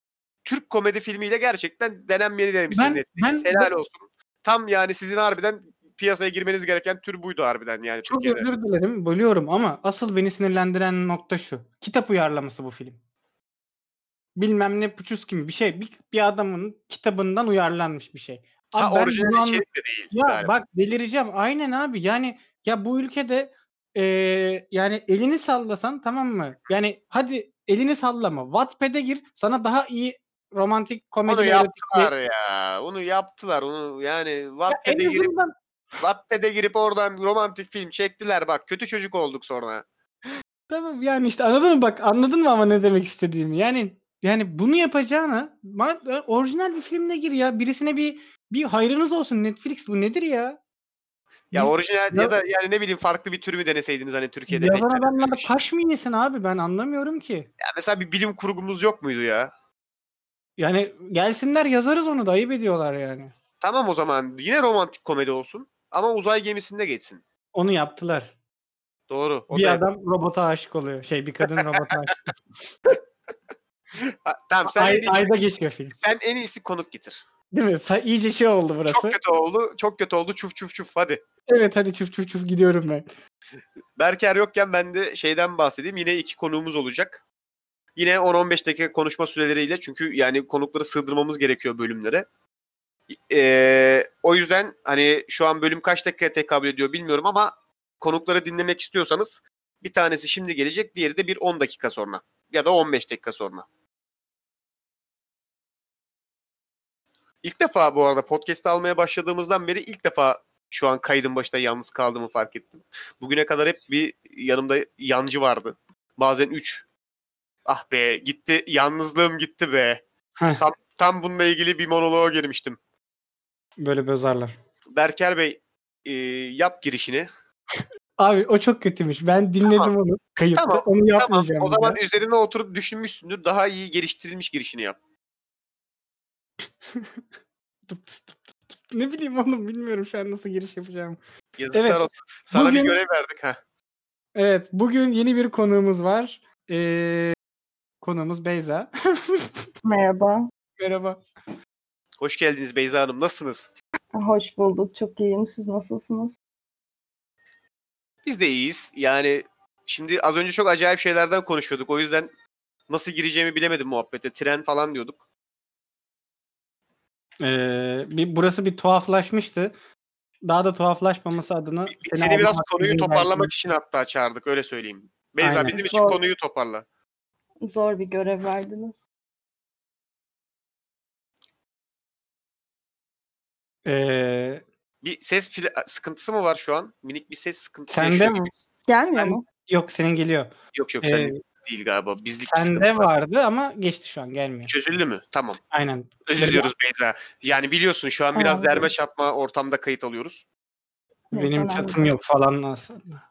Türk komedi filmiyle gerçekten denenmeli denemişsiniz Ben Netflix. ben Helal ben olsun. Tam yani sizin harbiden piyasaya girmeniz gereken tür buydu harbiden yani çok Türkiye'de. özür dilerim, bölüyorum ama asıl beni sinirlendiren nokta şu. Kitap uyarlaması bu film. Bilmem ne Puçuski bir şey. Bir, bir adamın kitabından uyarlanmış bir şey. Ha Abi ben bunu orijinal anla içerik de değil ya galiba. bak delireceğim. Aynen abi. Yani ya bu ülkede eee, yani elini sallasan tamam mı? Yani hadi elini sallama. Wattpad'e gir. Sana daha iyi romantik Onu komedili erotik bir yaptılar ya. Onu yaptılar. Onu yani ya en Wattpad'e girip azından Wattpad'e girip oradan romantik film çektiler. Bak kötü çocuk olduk sonra. tamam yani işte anladın mı bak anladın mı ama ne demek istediğimi? Yani yani bunu yapacağına ma- orijinal bir filmle gir ya. Birisine bir bir hayrınız olsun Netflix bu nedir ya? Ya Biz orijinal ya, ya da yani ne bileyim farklı bir tür mü deneseydiniz hani Türkiye'de pek yazan adamlar denenmemiş. kaş mı yesin abi ben anlamıyorum ki. Ya mesela bir bilim kurgumuz yok muydu ya? Yani gelsinler yazarız onu da ayıp ediyorlar yani. Tamam o zaman yine romantik komedi olsun ama uzay gemisinde geçsin. Onu yaptılar. Doğru. O da Bir yap. adam robota aşık oluyor. Şey bir kadın robota aşık. Ha, tamam sen Ay, en iyisi, ayda geçiyor film. sen en iyisi konuk getir. Değil mi? Sa- iyice şey oldu Çok burası. kötü oldu. Çok kötü oldu. Çuf çuf çuf hadi. Evet hadi çuf çuf çuf gidiyorum ben. Berker yokken ben de şeyden bahsedeyim. Yine iki konuğumuz olacak. Yine on on beş dakika konuşma süreleriyle çünkü yani konukları sığdırmamız gerekiyor bölümlere. Ee, o yüzden hani şu an bölüm kaç dakikaya tekabül ediyor bilmiyorum ama konukları dinlemek istiyorsanız bir tanesi şimdi gelecek, diğeri de bir on dakika sonra ya da on beş dakika sonra. İlk defa bu arada podcast almaya başladığımızdan beri ilk defa şu an kaydın başında yalnız kaldığımı fark ettim. Bugüne kadar hep bir yanımda yancı vardı. Bazen üç. Ah be gitti, yalnızlığım gitti be. Heh, Tam, tam bununla ilgili bir monoloğa girmiştim. böyle bozarlar. Berker Bey e, yap girişini. Abi o çok kötüymüş. Ben dinledim Tamam. onu kayıtta. Tamam. Onu Tamam. yapmayacağım O bir zaman daha. üzerine oturup düşünmüşsündür. Daha iyi geliştirilmiş girişini yap. Tıp tıs tıp tıs tıp. Ne bileyim oğlum bilmiyorum şu an nasıl giriş yapacağım. Yazıklar Evet. olsun. Sana Bugün bir görev verdik ha. evet bugün yeni bir konuğumuz var. Ee, konuğumuz Beyza. Merhaba, Merhaba. Hoş geldiniz Beyza Hanım. Nasılsınız? hoş bulduk. Çok iyiyim. Siz nasılsınız? Biz de iyiyiz. Yani şimdi az önce çok acayip şeylerden konuşuyorduk. O yüzden nasıl gireceğimi bilemedim muhabbete. Tren falan diyorduk. Ee, bir, burası bir tuhaflaşmıştı. Daha da tuhaflaşmaması adına Bir- seni Seni biraz almak konuyu izin toparlamak verdim. için hatta çağırdık. Öyle söyleyeyim. Beyza Aynen. bizim için Zor, konuyu toparla. zor bir görev verdiniz. Ee, Bir ses pla- sıkıntısı mı var şu an? Minik bir ses sıkıntısı sende yaşıyor mi? gibi. Gelmiyor Sen, mu? yok senin geliyor. Yok yok Ee, sen değil galiba. Bizlik bir sıkıntı sende var. vardı ama geçti şu an gelmiyor. Çözüldü mü? Tamam. Aynen. Özür Böyle diliyoruz Beyza. Yani biliyorsun şu an biraz Önemli derme değil. çatma ortamda kayıt alıyoruz. Yok, benim önemli çatım değil. yok falan aslında.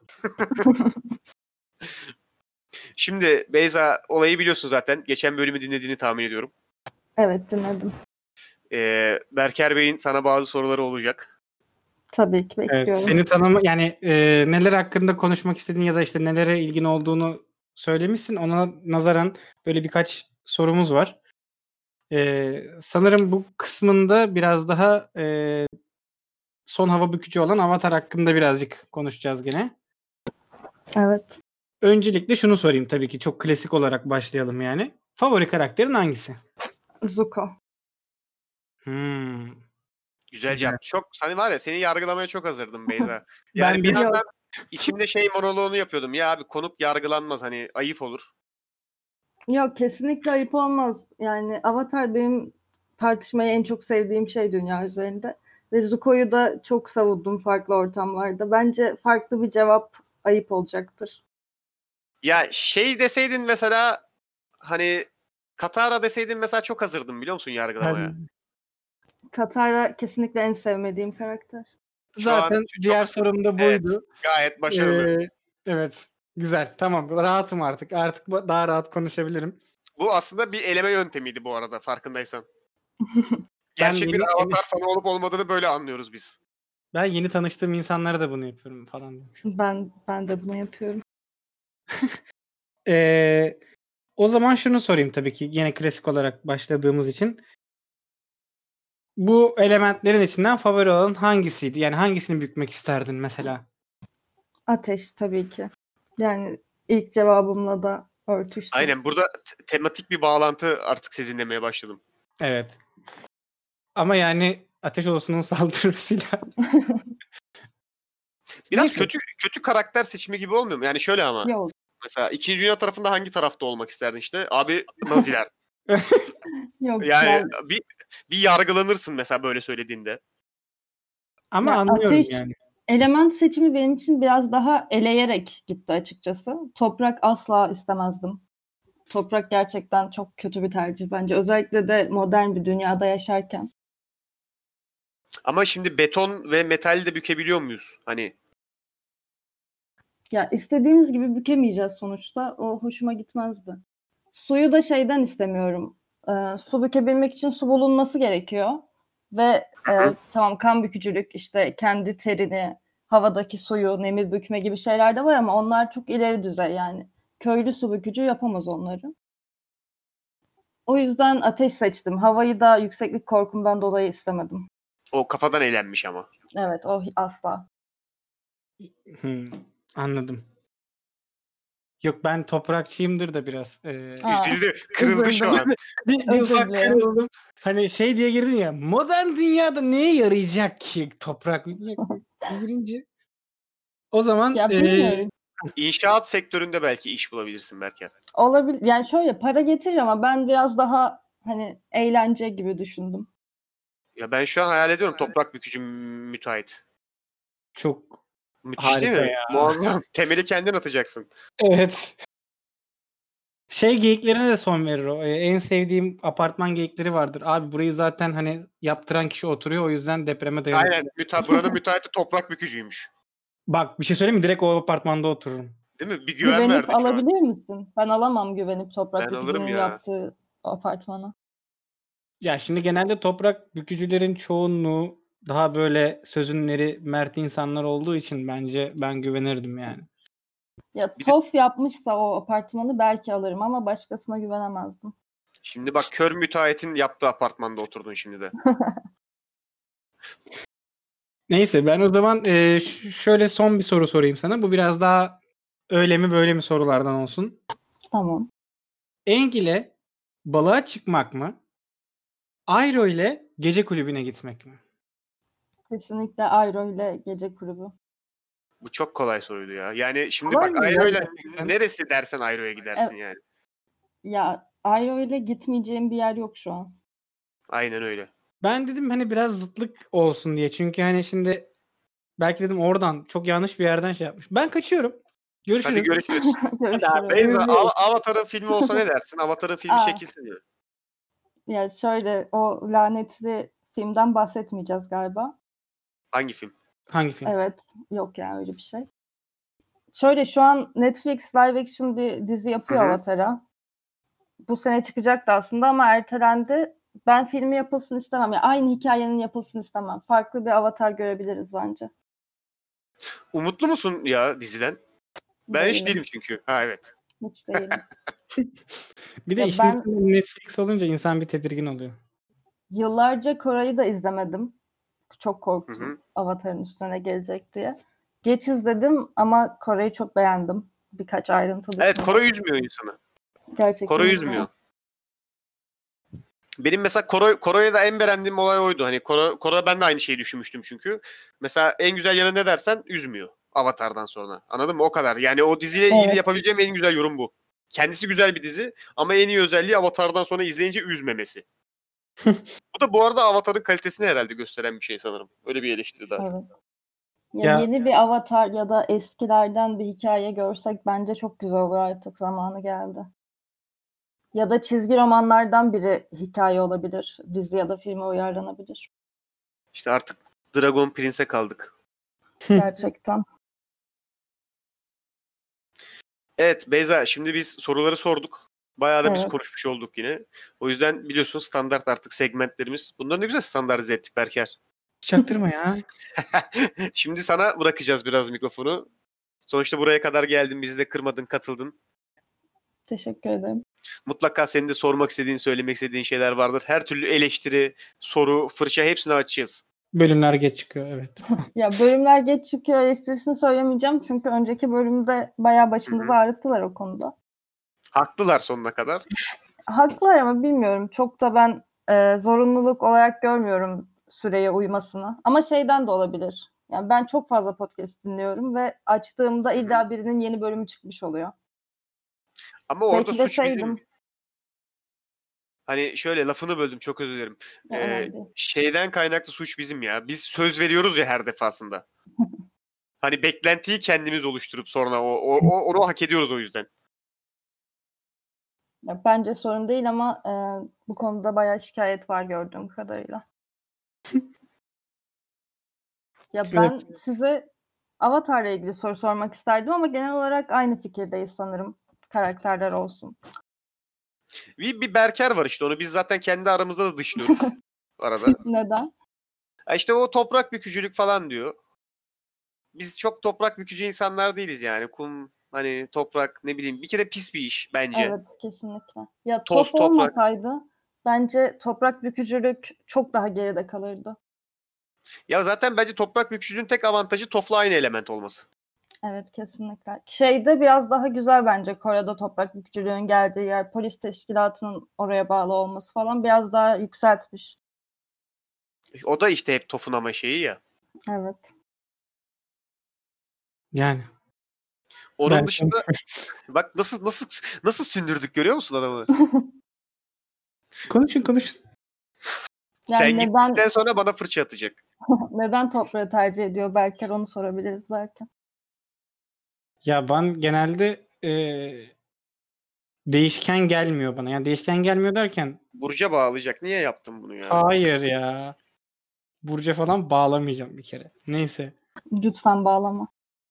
Şimdi Beyza olayı biliyorsun zaten. Geçen bölümü dinlediğini tahmin ediyorum. Evet, dinledim. Ee, Berker Bey'in sana bazı soruları olacak. Tabii ki Evet, bekliyorum. seni tanıma yani e, neler hakkında konuşmak istediğin ya da işte nelere ilgin olduğunu söylemişsin. Ona nazaran böyle birkaç sorumuz var. E, sanırım bu kısmında biraz daha e, son hava bükücü olan Avatar hakkında birazcık konuşacağız gene. Evet. Öncelikle şunu sorayım tabii ki çok klasik olarak başlayalım yani. Favori karakterin hangisi? Zuko. Hmm. Güzel Güzel. cevap. Çok seni var ya seni yargılamaya çok hazırdım Beyza. Yani Ben bir de- yandan içimde şey monoloğunu yapıyordum. Ya abi konuk yargılanmaz hani ayıp olur. Yok, kesinlikle ayıp olmaz. Yani Avatar benim tartışmayı en çok sevdiğim şey dünya üzerinde. Ve Zuko'yu da çok savundum farklı ortamlarda. Bence farklı bir cevap ayıp olacaktır. Ya şey deseydin mesela hani Katara deseydin mesela çok hazırdım biliyor musun yargılamaya. Ben- Katara kesinlikle en sevmediğim karakter. Şu an zaten çok diğer sık- sorum da Evet, buydu. gayet başarılı. Ee, evet. Güzel. Tamam. Rahatım artık. Artık ba- daha rahat konuşabilirim. Bu aslında bir eleme yöntemiydi bu arada farkındaysan. Ben Gerçek yeni, bir yeni, Avatar fanı olup olmadığını böyle anlıyoruz biz. ben yeni tanıştığım insanlara da bunu yapıyorum falan demiş. Ben ben de bunu yapıyorum. Ee, O zaman şunu sorayım tabii ki yine klasik olarak başladığımız için. Bu elementlerin içinden favori olan hangisiydi? Yani hangisini bükmek isterdin mesela? Ateş tabii ki. Yani ilk cevabımla da örtüştü. Aynen burada t- tematik bir bağlantı artık sezinlemeye başladım. Evet. Ama yani ateş ulusunun saldırısıyla. Biraz Neyse. kötü kötü karakter seçimi gibi olmuyor mu? Yani şöyle ama. Yok. Mesela İkinci Dünya tarafında hangi tarafta olmak isterdin işte? Abi Naziler. Yok. Yani Yani bir bir yargılanırsın mesela böyle söylediğinde. Ama Ya anlıyorum ateş yani. element seçimi benim için biraz daha eleyerek gitti açıkçası. Toprak asla istemezdim. Toprak gerçekten çok kötü bir tercih bence. Özellikle de modern bir dünyada yaşarken. Ama şimdi beton ve metali de bükebiliyor muyuz? Hani Ya istediğimiz gibi bükemeyeceğiz sonuçta. O hoşuma gitmezdi. Suyu da şeyden istemiyorum. Ee, su bükebilmek için su bulunması gerekiyor. Ve e, tamam kan bükücülük, işte kendi terini, havadaki suyu, nemi bükme gibi şeyler de var ama onlar çok ileri düzey yani. Köylü su bükücü yapamaz onları. O yüzden ateş seçtim. Havayı da yükseklik korkumdan dolayı istemedim. o kafadan eğlenmiş ama. Evet, o asla. Hmm, anladım. Yok ben toprakçıyımdır da biraz. Ee, Aa, Üzüldü, kırıldı şu an. bir, bir özür ufak dilerim. kırıldım. Hani şey diye girdin ya. Modern dünyada neye yarayacak ki toprak? Birinci. O zaman Ya ee, bilmiyorum. İnşaat sektöründe belki iş bulabilirsin Berker. Olabilir. Yani şöyle para getirir ama ben biraz daha hani eğlence gibi düşündüm. Ya ben şu an hayal ediyorum toprak bükücü müteahhit. çok Müthiş değil harika mi? ya. Muazzam. Temeli kendin atacaksın. Evet. Şey geyiklerine de son verir o. Ee, en sevdiğim apartman geyikleri vardır. Abi burayı zaten hani yaptıran kişi oturuyor. O yüzden depreme dayanıklı. Aynen. Müte buranın müteahhiti toprak bükücüymüş. Bak bir şey söyleyeyim mi? Direkt o apartmanda otururum. Değil mi? Bir güven Güvenip verdi şu an. alabilir misin? Ben alamam güvenip toprak Ben alırım bükücünün ya. yaptığı apartmana. Ya şimdi genelde toprak bükücülerin çoğunluğu daha böyle sözünleri mert insanlar olduğu için bence ben güvenirdim yani. Ya Bir de TOF yapmışsa o apartmanı belki alırım ama başkasına güvenemezdim. şimdi bak kör müteahhitin yaptığı apartmanda oturdun şimdi de. Neyse ben o zaman e, ş- şöyle son bir soru sorayım sana. Bu biraz daha öyle mi böyle mi sorulardan olsun. Tamam. Engil'e balığa çıkmak mı? Ayro ile gece kulübüne gitmek mi? Kesinlikle Ayro ile gece kulübü. Bu çok kolay soruydu ya. Yani şimdi Kolay bak mı ya Ayro'yla gerçekten? neresi dersen Ayro'ya gidersin Evet. yani. Ya Ayro ile gitmeyeceğim bir yer yok şu an. Aynen öyle. Ben dedim hani biraz zıtlık olsun diye. Çünkü hani şimdi belki dedim oradan çok yanlış bir yerden şey yapmış. Ben kaçıyorum. Hadi Görüşürüz. görüşürüz. Görüşürüz. Beyza Öpüyorum. Av- Avatar'ın filmi olsa ne dersin? Avatar'ın filmi Aa, çekilsin ya. ya şöyle o lanetli filmden bahsetmeyeceğiz galiba. Hangi film? Hangi film? Evet, yok yani öyle bir şey. Şöyle şu an Netflix live action bir dizi yapıyor Hı hı. Avatar'a. Bu sene çıkacaktı aslında ama ertelendi. Ben filmi yapılsın istemem. Yani aynı hikayenin yapılsın istemem. Farklı bir Avatar görebiliriz bence. Umutlu musun ya diziden? Ben hiç Değilim. değilim çünkü. Ha evet. Hiç değilim. Bir de Ya işin ben içinde Netflix olunca insan bir tedirgin oluyor. yıllarca Koray'ı da izlemedim. Çok Hı korktum hı. Avatar'ın üstüne gelecek diye. Geç izledim ama Koray'ı çok beğendim. Birkaç ayrıntı Evet dışında. Koro üzmüyor insanı. Gerçekten Koro öyle. üzmüyor. Benim mesela Koro, Koro'ya da en beğendiğim olay oydu. Hani Koro, Koro ben de aynı şeyi düşünmüştüm çünkü. Mesela en güzel yanı ne dersen üzmüyor. Avatar'dan sonra. Anladın mı? O kadar. Yani o diziyle ilgili Evet. yapabileceğim en güzel yorum bu. Kendisi güzel bir dizi ama en iyi özelliği Avatar'dan sonra izleyince üzmemesi. Bu da bu arada Avatar'ın kalitesini herhalde gösteren bir şey sanırım. Öyle bir eleştiri daha çok. Evet. Ya Ya yeni bir Avatar ya da eskilerden bir hikaye görsek bence çok güzel olur, artık zamanı geldi. Ya da çizgi romanlardan biri hikaye olabilir. Dizi ya da filme uyarlanabilir. İşte artık Dragon Prince'e kaldık. Gerçekten. Evet Beyza şimdi biz soruları sorduk. Bayağı da biz Evet. konuşmuş olduk yine. O yüzden biliyorsun standart artık segmentlerimiz. Bunları ne güzel standartize ettik Berker. çaktırma ya. Şimdi sana bırakacağız biraz mikrofonu. Sonuçta buraya kadar geldin, bizi de kırmadın, katıldın. Teşekkür ederim. Mutlaka senin de sormak istediğin, söylemek istediğin şeyler vardır. Her türlü eleştiri, soru, fırça hepsini açacağız. Bölümler geç çıkıyor, evet. Ya bölümler geç çıkıyor eleştirisini söylemeyeceğim. Çünkü önceki bölümde bayağı başımızı ağrıttılar o konuda. Haklılar sonuna kadar. Haklılar ama bilmiyorum. Çok da ben e, zorunluluk olarak görmüyorum süreye uymasını. Ama şeyden de olabilir. Yani ben çok fazla podcast dinliyorum ve açtığımda illa birinin yeni bölümü çıkmış oluyor. Ama orada Belki de suç bizim. saydım. Hani şöyle lafını böldüm, çok özür dilerim. Ya, Ee, önemli değil. şeyden kaynaklı suç bizim ya. Biz söz veriyoruz ya her defasında. Hani beklentiyi kendimiz oluşturup sonra o, o, o onu hak ediyoruz o yüzden. Ya, bence sorun değil ama e, bu konuda bayağı şikayet var gördüğüm kadarıyla. Ya ben Evet. size Avatar'la ilgili soru sormak isterdim ama genel olarak aynı fikirdeyiz sanırım. Karakterler olsun. Bir, bir Berker var işte, onu biz zaten kendi aramızda da dışlıyoruz arada. Neden? Ha işte o toprak bükücülük falan diyor. Biz çok toprak bükücü insanlar değiliz yani. Kum, hani toprak, ne bileyim, bir kere pis bir iş bence. Evet, kesinlikle. Ya Toz, top toprak. olmasaydı bence toprak bükücülük çok daha geride kalırdı. Ya zaten bence toprak bükücülüğün tek avantajı tofla aynı element olması. Evet, kesinlikle. Şeyde biraz daha güzel bence Kore'de toprak bükücülüğün geldiği yer, polis teşkilatının oraya bağlı olması falan biraz daha yükseltmiş. O da işte hep Tof'un ama şeyi ya. Evet. Yani. Onun Ben- dışında bak nasıl nasıl nasıl sündürdük, görüyor musun adamı? Konuşun konuşun. Yani Sen neden gittikten sonra bana fırça atacak. neden toprağı tercih ediyor Berker, onu sorabiliriz belki. Ya ben genelde e, değişken gelmiyor bana. Yani değişken gelmiyor derken Burca bağlayacak. Niye yaptın bunu ya? hayır ya. Burca falan bağlamayacağım bir kere. Neyse. Lütfen bağlama.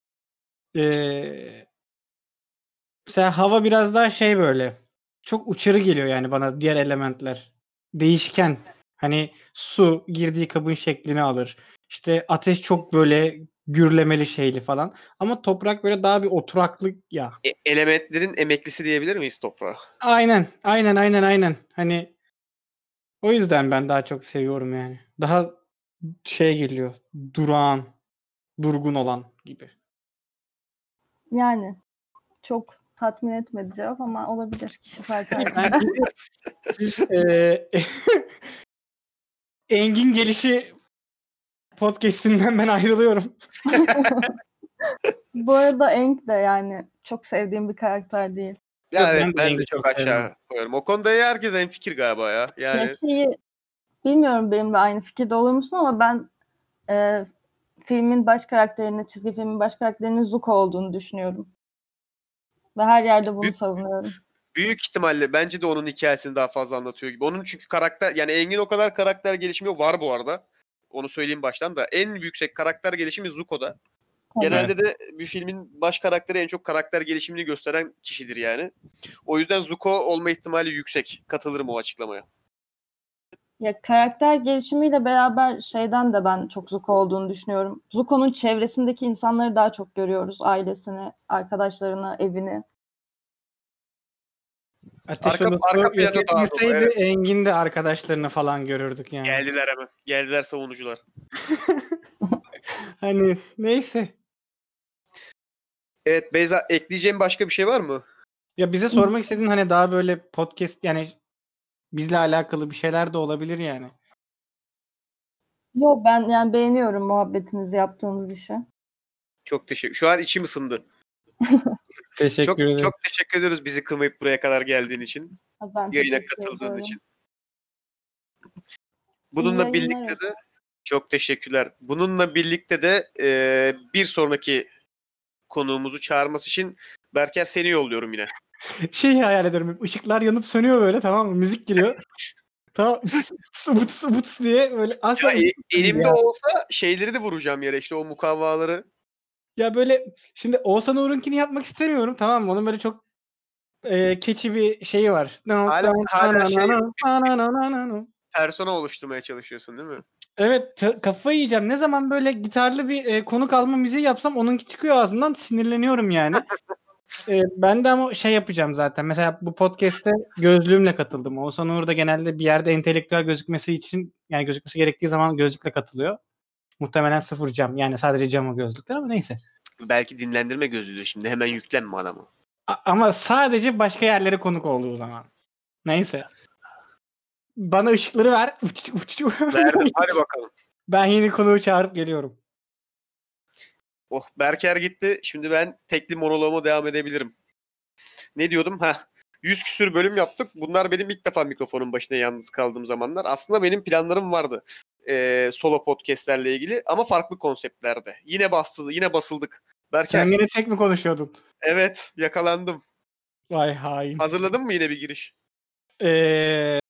Ee, mesela hava biraz daha şey böyle. Çok uçarı geliyor yani bana diğer elementler. Değişken. Hani su girdiği kabın şeklini alır. İşte ateş çok böyle gürlemeli şeyli falan. Ama toprak böyle daha bir oturaklı ya. E- elementlerin emeklisi diyebilir miyiz toprağa? Aynen. Aynen aynen aynen. Hani o yüzden ben daha çok seviyorum yani. Daha şey geliyor. Durağan, durgun olan gibi. Yani çok tatmin etmedi cevap ama olabilir. Kişisel tercih. Ben siz eee, Engin Gelişi podcast'inden ben ayrılıyorum. Bu arada Aang de yani çok sevdiğim bir karakter değil. Ya Yok, evet, ben de ben de Eng'i çok çok aşağı sevmem. koyuyorum. O konuda herkes hemfikir galiba ya. Yani Ya şeyi bilmiyorum benimle aynı fikirde olur musun ama ben e, filmin baş karakterinin, çizgi filmin baş karakterinin Zuko olduğunu düşünüyorum. Ve her yerde bunu Büyük- savunuyorum. büyük ihtimalle bence de onun hikayesini daha fazla anlatıyor gibi. Onun çünkü karakter, yani Engin o kadar karakter gelişimi var bu arada. Onu söyleyeyim baştan da. En yüksek karakter gelişimi Zuko'da. Genelde de bir filmin baş karakteri en çok karakter gelişimini gösteren kişidir yani. O yüzden Zuko olma ihtimali yüksek. Katılırım o açıklamaya. Ya karakter gelişimiyle beraber şeyden de ben çok Zuko olduğunu düşünüyorum. Zuko'nun çevresindeki insanları daha çok görüyoruz. Ailesini, arkadaşlarını, evini. Ateş Arka- Ulusu arka yok plana daha dolu, etmeseydi evet. Engin de arkadaşlarını falan görürdük yani. Geldiler hemen. Geldiler savunucular. Hani neyse. Evet Beyza, ekleyeceğim başka bir şey var mı? Ya bize sormak istediğin hani daha böyle podcast yani bizle alakalı bir şeyler de olabilir yani. Yo ben yani beğeniyorum muhabbetinizi, yaptığımız işi. Çok teşekkür. Şu an içim ısındı. Teşekkür Çok ederim. çok teşekkür ediyoruz bizi kırmayıp buraya kadar geldiğin için. Ben Yayına teşekkür katıldığın ederim. için. Bununla İyi birlikte yayınlar de çok teşekkürler. Bununla birlikte de e, bir sonraki konuğumuzu çağırması için Berker seni yolluyorum yine. Şey hayal ederim. Işıklar yanıp sönüyor böyle, tamam mı? Müzik giriyor. Tamam. Sıbıt sıbıt diye böyle asla Ya, ışık e- elimde ya. olsa şeyleri de vuracağım yere, işte o mukavvaları. Ya böyle şimdi Oğuzhan Uğur'unkini yapmak istemiyorum, tamam mı? Onun böyle çok e, keçi bir şeyi var. Hala hala şey persona oluşturmaya çalışıyorsun değil mi? Evet, ta- kafayı yiyeceğim. Ne zaman böyle gitarlı bir e, konuk alma müziği yapsam onunki çıkıyor ağzımdan, sinirleniyorum yani. Ee, ben de ama şey yapacağım zaten. Mesela bu podcast'te gözlüğümle katıldım. Oğuzhan Uğur da genelde bir yerde entelektüel gözükmesi için, yani gözükmesi gerektiği zaman gözlükle katılıyor. Muhtemelen sıfır cam. Yani sadece camı gözlükler ama neyse. Belki dinlendirme gözüyle şimdi hemen yüklenme adamı. A- ama sadece başka yerlere konuk olduğu zaman. Neyse. Bana ışıkları ver. Uç, uç, uç. Verdim. Hadi bakalım. Ben yeni konuğu çağırıp geliyorum. Oh, Berker gitti. Şimdi ben tekli monoloğuma devam edebilirim. Ne diyordum? Ha, yüz küsür bölüm yaptık. Bunlar benim ilk defa mikrofonun başına yalnız kaldığım zamanlar. Aslında benim planlarım vardı. Ee, solo podcastlerle ilgili ama farklı konseptlerde. Yine bastı, yine basıldık. Berker. Sen yine tek mi konuşuyordun? Evet, yakalandım. Vay hain. Hazırladın mı yine bir giriş? Ee,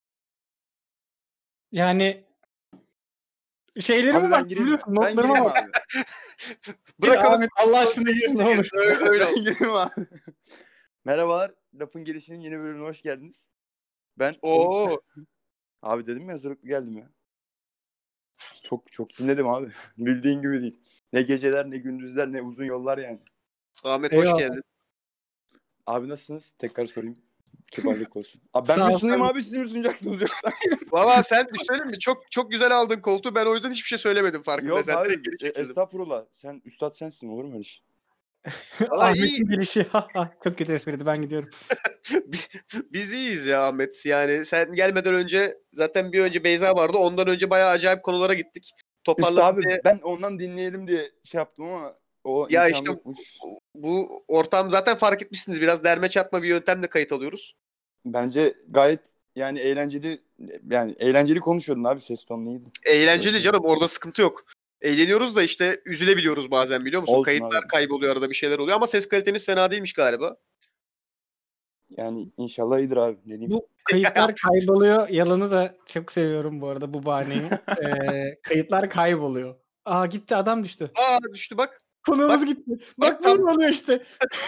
yani şeyleri Abi mi ben bak gireyim. biliyorsun, Ben notlarıma gireyim bak. abi. Bırakalım. Ahmet, Allah aşkına girin ne olur. Öyle, öyle oldu. Ben gireyim abi. Merhabalar. Lafın Gelişi'nin yeni bölümüne hoş geldiniz. Ben Oo. abi dedim ya, hazırlıklı geldim ya. Çok çok dinledim abi. Bildiğin gibi değil. Ne geceler, ne gündüzler, ne uzun yollar yani. Ahmet Eyvallah. hoş geldin. Abi nasılsınız? Tekrar sorayım. Kibarlık olsun. Abi ben Sağ mi ol, sunayım sen- abi, siz mi sunacaksınız yoksa? Valla sen bir şey söyleyeyim mi? Çok çok güzel aldın koltuğu. Ben o yüzden hiçbir şey söylemedim farkında. Yok Sen abi. direkt geri e, çekildin. estağfurullah. Sen üstad sensin, olur mu öyle şey? Valla iyi. Ahmet'in girişi. Çok kötü espriydi, ben gidiyorum. biz, biz iyiyiz ya Ahmet. Yani sen gelmeden önce zaten bir önce Beyza vardı. Ondan önce bayağı acayip konulara gittik. Üstad Toparlasın abi diye. ben ondan dinleyelim diye şey yaptım ama o Ya imkan işte yokmuş. bu ortam zaten fark etmişsiniz. Biraz derme çatma bir yöntemle kayıt alıyoruz. Bence gayet yani eğlenceli, yani eğlenceli konuşuyordun abi, ses tonu iyiydi. Eğlenceli canım. Orada sıkıntı yok. Eğleniyoruz da işte üzülebiliyoruz bazen, biliyor musun? Olsun Kayıtlar abi. kayboluyor, arada bir şeyler oluyor ama ses kalitemiz fena değilmiş galiba. Yani inşallah iyidir abi, ne diyeyim. Bu kayıtlar kayboluyor. Yalanı da çok seviyorum bu arada, bu bahaneyi. Ee, kayıtlar kayboluyor. Aa, gitti, adam düştü. Aa, düştü bak. Konuğumuz Bak- gitti. Bak, bak böyle tam- oluyor işte.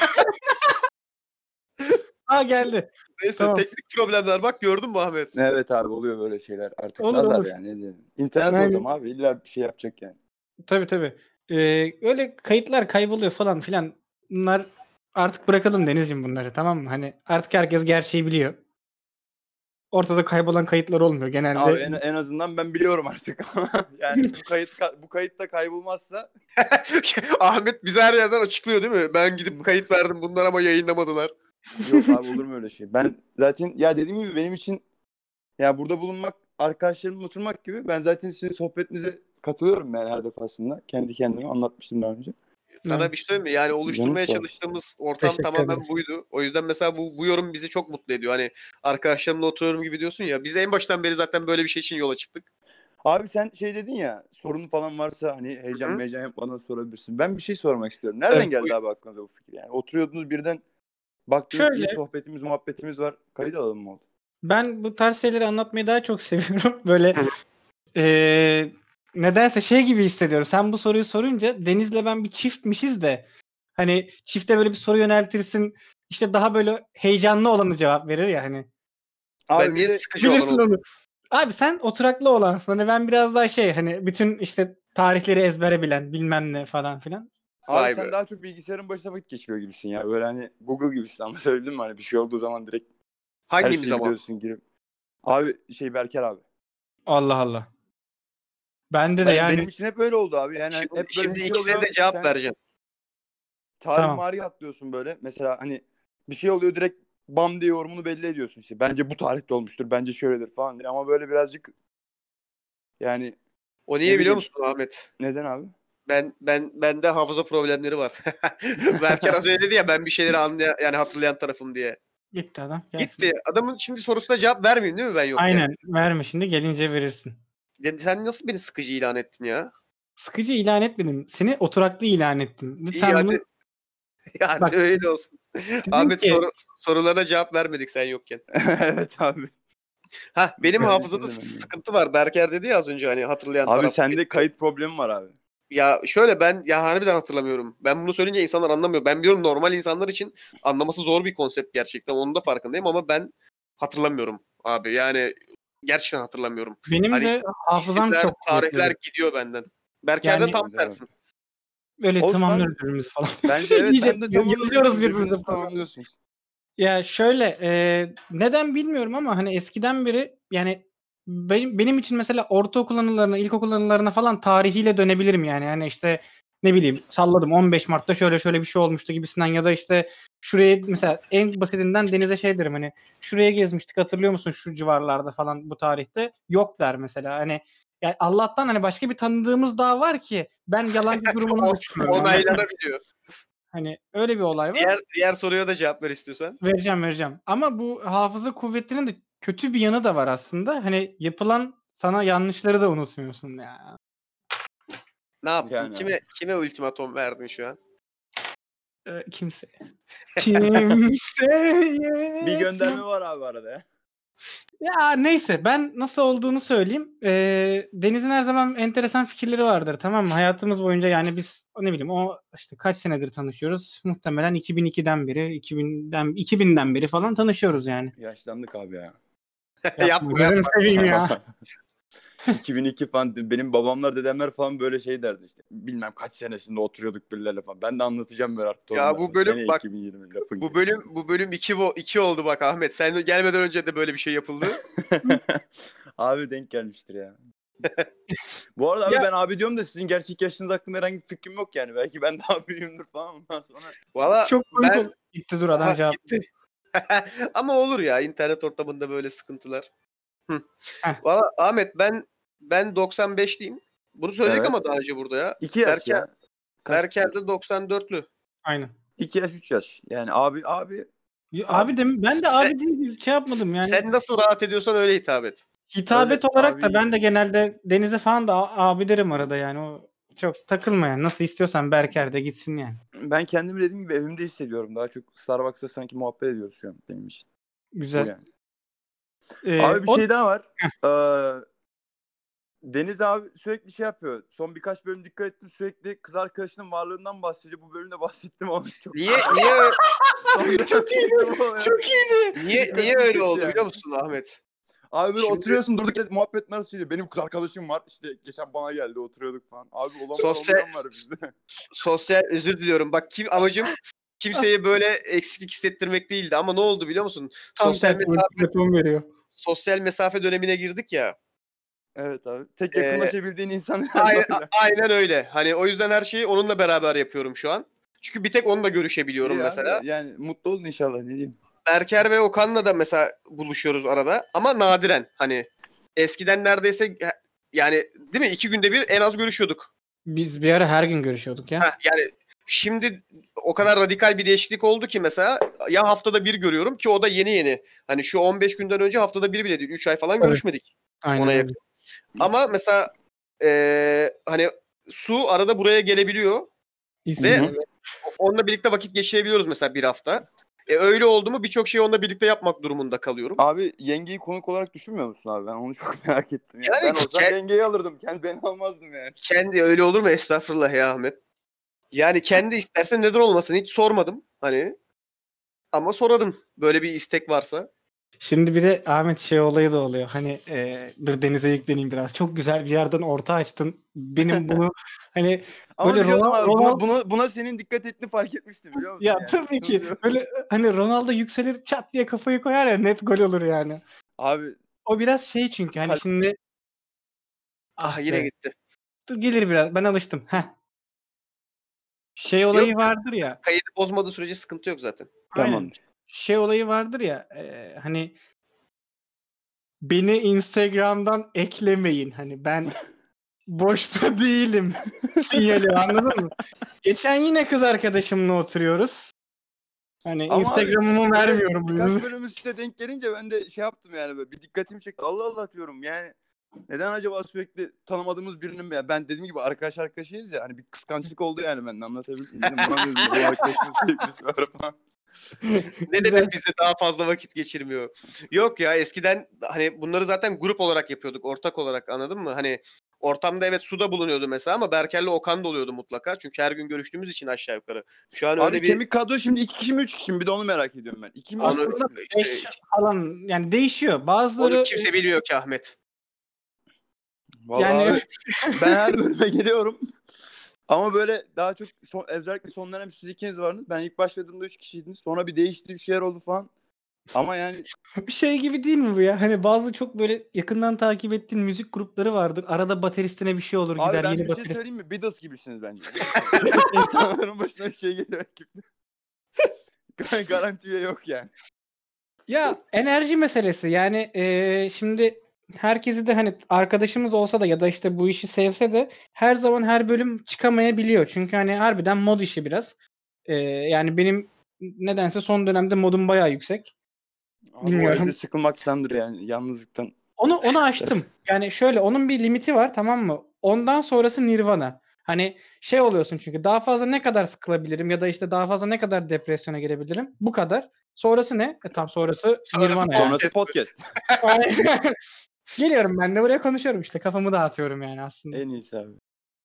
Aa, geldi. Neyse, Tamam. teknik problemler, bak gördün mü Ahmet? Evet abi, oluyor böyle şeyler. Artık Olur, nazar olur. yani, ne diyelim. İnternet Yani- ortamı abi, illa bir şey yapacak yani. Tabii tabii. Ee, öyle kayıtlar kayboluyor falan filan. Bunlar artık bırakalım Denizciğim bunları, tamam mı? Hani artık herkes gerçeği biliyor. Ortada kaybolan kayıtlar olmuyor genelde. Abi en, en azından ben biliyorum artık. Yani bu kayıt bu kayıtta kaybolmazsa Ahmet bize her yerden açıklıyor değil mi? Ben gidip kayıt verdim bunlar ama yayınlamadılar. yok abi, olur mu öyle şey? Ben zaten ya dediğim gibi benim için ya burada bulunmak, arkadaşlarımla oturmak gibi. Ben zaten sizin sohbetinize katılıyorum yani her defasında. Kendi kendime anlatmıştım daha önce. Sana Evet. bir şey söyleyeyim mi? Yani oluşturmaya Canım sağ ol. çalıştığımız ortam Teşekkür tamamen ederiz. buydu. O yüzden mesela bu, bu yorum bizi çok mutlu ediyor. Hani arkadaşlarımla oturuyorum gibi diyorsun ya. Biz en baştan beri zaten böyle bir şey için yola çıktık. Abi sen şey dedin ya, sorun falan varsa hani heyecan Hı hı. meyecan yapmadan sorabilirsin. Ben bir şey sormak istiyorum. Nereden Evet, geldi buyur. abi aklınıza bu fikir? Yani oturuyordunuz birden, baktınız Şöyle- iyi sohbetimiz muhabbetimiz var. Kayıt alalım mı oldu? Ben bu tarz şeyleri anlatmayı daha çok seviyorum. Böyle eee, nedense şey gibi hissediyorum. Sen bu soruyu sorunca Deniz'le ben bir çiftmişiz de hani çifte böyle bir soru yöneltirsin. İşte daha böyle heyecanlı olanı cevap verir ya hani. Abi Ben bir niye de- sıkıcı olan Bilirsin oldum? onu. Abi sen oturaklı olansın. Hani ben biraz daha şey, hani bütün işte tarihleri ezbere bilen bilmem ne falan filan. Abi Vay sen be. daha çok bilgisayarın başına vakit geçiriyor gibisin ya. Böyle hani Google gibisin, anlatabildim mi? Hani bir şey olduğu zaman direkt her Hangimiz şeyi ama? biliyorsun girip. Abi şey Berker abi. Allah Allah. Bende de Benim, yani benim için hep öyle oldu abi. Yani Şimdi, hep böyle şimdi bir şey ikisine oluyor. de cevap sen vereceksin. Tarih Tamam. marih atlıyorsun böyle. Mesela hani bir şey oluyor, direkt bam diye yorumunu belli ediyorsun işte. Bence bu tarihte olmuştur. Bence şöyledir falan diye. Ama böyle birazcık yani O Ne niye biliyor bileyim. musun Ahmet? neden abi? Ben ben bende hafıza problemleri var. Berker az önce dedi ya, ben bir şeyleri anlayan, yani hatırlayan tarafım diye. gitti adam. Gelsin. Gitti. Adamın şimdi sorusuna cevap vermeyeyim değil mi ben yokken? Aynen. Verme, şimdi gelince verirsin. Ya sen nasıl beni sıkıcı ilan ettin ya? Sıkıcı ilan etmedim. Seni oturaklı ilan ettim. İyi Lütfen hadi. bunu Ya Bak, öyle olsun. dedim Ahmet ki- soru, sorularına cevap vermedik sen yokken. Evet abi. Ha benim Öyle hafızada söyleme yani. sıkıntı var. Berker dedi ya az önce, hani hatırlayan Abi taraf. sende kayıt problemi var abi. Ya şöyle, ben ya harbiden hatırlamıyorum. Ben bunu söyleyince insanlar anlamıyor. Ben biliyorum, normal insanlar için anlaması zor bir konsept gerçekten. Onun da farkındayım ama ben hatırlamıyorum abi. Yani gerçekten hatırlamıyorum. benim Hani de hafızam İsimler, çok tarihler kuvvetli. gidiyor benden. Berker'de Yani- tam Evet, tersi. Böyle Olsun tamamlıyoruz abi. birbirimizi falan. Bence evet İyice ben de tamamlıyorum. yazıyoruz birbirimize Birbirinizi falan. tamamlıyorsunuz. Ya şöyle e, neden bilmiyorum ama hani eskiden beri yani benim benim için mesela ortaokul anılarına, ilkokul anılarına falan tarihiyle dönebilirim yani. Yani işte ne bileyim salladım on beş Mart'ta şöyle şöyle bir şey olmuştu gibisinden ya da işte şuraya mesela en basitinden Deniz'e şey derim hani şuraya gezmiştik hatırlıyor musun şu civarlarda falan bu tarihte yok der mesela hani yani Allah'tan hani başka bir tanıdığımız daha var ki ben yalancı durumuna O- düşmüyorum. anladın mı? Onaylanabiliyor. Hani öyle bir olay var. Diğer diğer soruya da cevap ver istiyorsan. Vereceğim vereceğim. Ama bu hafıza kuvvetinin de kötü bir yanı da var aslında. Hani yapılan sana yanlışları da unutmuyorsun ya. Ne yaptın? Yani Kime kime ultimatom verdin şu an? Ee, kimse. Kimseye bir gönderme etmem. var abi arada ya. Ya neyse ben nasıl olduğunu söyleyeyim. Ee, Deniz'in her zaman enteresan fikirleri vardır tamam mı? Hayatımız boyunca yani biz ne bileyim o işte kaç senedir tanışıyoruz? Muhtemelen iki bin ikiden beri, iki binden iki binden beri falan tanışıyoruz yani. Yaşlandık abi ya. Yapma, Yapma, gözünü yapma. seveyim ya. iki bin iki falan benim babamlar dedemler falan böyle şey derdi işte. Bilmem kaç senesinde oturuyorduk birilerle falan. Ben de anlatacağım böyle artık Ya torunlarıma. bu bölüm Sene bak iki bin yirmi lafın bu gibi. bölüm bu bölüm iki vo- iki oldu bak Ahmet. Sen gelmeden önce de böyle bir şey yapıldı. Abi denk gelmiştir ya. Bu arada abi Ya- ben abi diyorum da sizin gerçek yaşınız hakkında herhangi bir fikrim yok yani. Belki ben daha büyüğümdür falan ondan sonra. Valla Çok komik ben oldu. Gitti dur adam Aha, cevap. gitti. Ama olur ya internet ortamında böyle sıkıntılar. Hı. Heh. Valla Ahmet ben ben doksan beşliyim. Bunu söyledik Evet. ama daha önce burada ya. iki yaş Berker, ya. Kaç? Berker de doksan dörtlü. Aynen. iki yaş üç yaş. Yani abi abi Ya Abi, Abi de ben de sen- abi değil şey yapmadım yani. Sen nasıl rahat ediyorsan öyle hitap et. Hitabet öyle olarak da abi ben de iyi. genelde Deniz'e falan da a- abi derim arada yani. O çok takılma yani. Nasıl istiyorsan Berker de gitsin yani. Ben kendimi dediğim gibi evimde hissediyorum. Daha çok Starbucks'ta sanki muhabbet ediyoruz şu an benim için. Bu Güzel. yani. Ee, Abi bir o- şey daha var. Ee, Deniz abi sürekli şey yapıyor. Son birkaç bölüm dikkat ettim. Sürekli kız arkadaşının varlığından bahsediyor. Bu bölümde bahsettim ama çok Niye niye ö- Son Çok iyiydi. iyiydi. Çok iyiydi. niye Dikkatimi niye öyle çekti oldu yani. biliyor musun Ahmet? Abi böyle Şimdi- oturuyorsun durduk yere muhabbet nasıl söylüyor. Benim kız arkadaşım var. İşte geçen bana geldi oturuyorduk falan. Abi olan var Sosyal- olmayan var bizde. Sosyal özür diliyorum. Bak kim amacım kimseye böyle eksiklik hissettirmek değildi ama ne oldu biliyor musun? Tam Sosyal tersi mesafe ultimatum veriyor. sosyal mesafe dönemine girdik ya. Evet abi. Tek Ee, yakınlaşabildiğin insan Aynen, öyle. aynen öyle. Hani o yüzden her şeyi onunla beraber yapıyorum şu an. Çünkü bir tek onunla görüşebiliyorum İyi abi, mesela. yani mutlu olun inşallah ne diyeyim. Berker ve Okan'la da mesela buluşuyoruz arada. Ama nadiren hani eskiden neredeyse yani değil mi iki günde bir en az görüşüyorduk. Biz bir ara her gün görüşüyorduk ya. Heh, yani şimdi o kadar radikal bir değişiklik oldu ki mesela ya haftada bir görüyorum ki o da yeni yeni. Hani şu on beş günden önce haftada bir bile değil. üç ay falan Tabii. görüşmedik. Aynen Ona öyle. yakın. Ama mesela eee, hani Su arada buraya gelebiliyor. İsmi. Ve onunla birlikte vakit geçirebiliyoruz mesela bir hafta. E öyle oldu mu birçok şeyi onunla birlikte yapmak durumunda kalıyorum. Abi yengeyi konuk olarak düşünmüyor musun abi? Ben onu çok merak ettim. Yani. Yani Ben olsam ke- yengeyi alırdım. Kendi ben almazdım yani. Kendi öyle olur mu? Estağfurullah ya Ahmet. Yani kendi istersen neden olmasın? Hiç sormadım hani. Ama sorarım böyle bir istek varsa. Şimdi bir de Ahmet şey olayı da oluyor. Hani e, dur Deniz'e yükleneyim biraz. Çok güzel bir yerden orta açtın. Benim bunu hani Ama böyle biliyordum Ronaldo, abi. Ronaldo Buna, buna, buna senin dikkat ettiğini fark etmiştim biliyor musun? ya yani? tabii ki Şunu- böyle hani Ronaldo yükselir çat diye kafayı koyar ya net gol olur yani. Abi O biraz şey çünkü hani Kal- şimdi Ah ah yine be. gitti. Dur gelir biraz. Ben alıştım. Heh. Şey olayı vardır ya. Kaydı bozmadığı sürece sıkıntı yok zaten. Aynen. tamamdır. Şey olayı vardır ya. e, hani beni Instagram'dan eklemeyin. Hani ben boşta değilim sinyali anladın mı? Geçen yine kız arkadaşımla oturuyoruz. Hani Ama Instagram'ımı Böyle vermiyorum. birkaç bölüm üstte denk gelince ben de şey yaptım yani böyle bir dikkatimi çekti. Allah Allah diyorum yani neden acaba sürekli tanımadığımız birinin ya ben dediğim gibi arkadaş arkadaşıyız ya hani bir kıskançlık oldu yani benden anlatabildim. Dedim bana dedim bu arkadaşımın sevgilisi var falan. Ne Güzel. demek bize daha fazla vakit geçirmiyor? Yok ya eskiden hani bunları zaten grup olarak yapıyorduk. Ortak olarak anladın mı? Hani ortamda evet Su da bulunuyordu mesela ama Berker'le Okan da oluyordu mutlaka. Çünkü her gün görüştüğümüz için aşağı yukarı. Şu an Abi öyle bir kemik kadro şimdi iki kişi mi üç kişi mi bir de onu merak ediyorum ben. İki mi Onu- üç mü? Aslında işte- beş falan yani değişiyor. Bazıları onu kimse bilmiyor ki Ahmet. Vallahi yani abi, ben her bölüme geliyorum. Ama böyle daha çok son, özellikle son dönem siz ikiniz vardınız. Ben ilk başladığımda üç kişiydiniz. Sonra bir değişti, bir şeyler oldu falan. Ama yani Bir şey gibi değil mi bu ya? Hani bazı çok böyle yakından takip ettiğin müzik grupları vardır. Arada bateristine bir şey olur abi gider ben yeni bir şey baterist. söyleyeyim mi? Beatles gibisiniz bence. İnsanların başına bir şey geliyor ekipte. Garantiye yok yani. Ya enerji meselesi yani eee, şimdi herkesi de hani arkadaşımız olsa da ya da işte bu işi sevse de her zaman her bölüm çıkamayabiliyor. Çünkü hani harbiden mod işi biraz. Eee, yani benim nedense son dönemde modum bayağı yüksek. Abi o Bilmiyorum. evde sıkılmaktandır yani, yalnızlıktan. Onu onu aştım. Yani şöyle onun bir limiti var, tamam mı? Ondan sonrası Nirvana. Hani şey oluyorsun çünkü daha fazla ne kadar sıkılabilirim ya da işte daha fazla ne kadar depresyona girebilirim? Bu kadar. Sonrası ne? E tam sonrası Sonrası Nirvana yani. Sonrası podcast. Aynen. Geliyorum ben de buraya konuşuyorum işte kafamı dağıtıyorum yani aslında. En iyisi abi.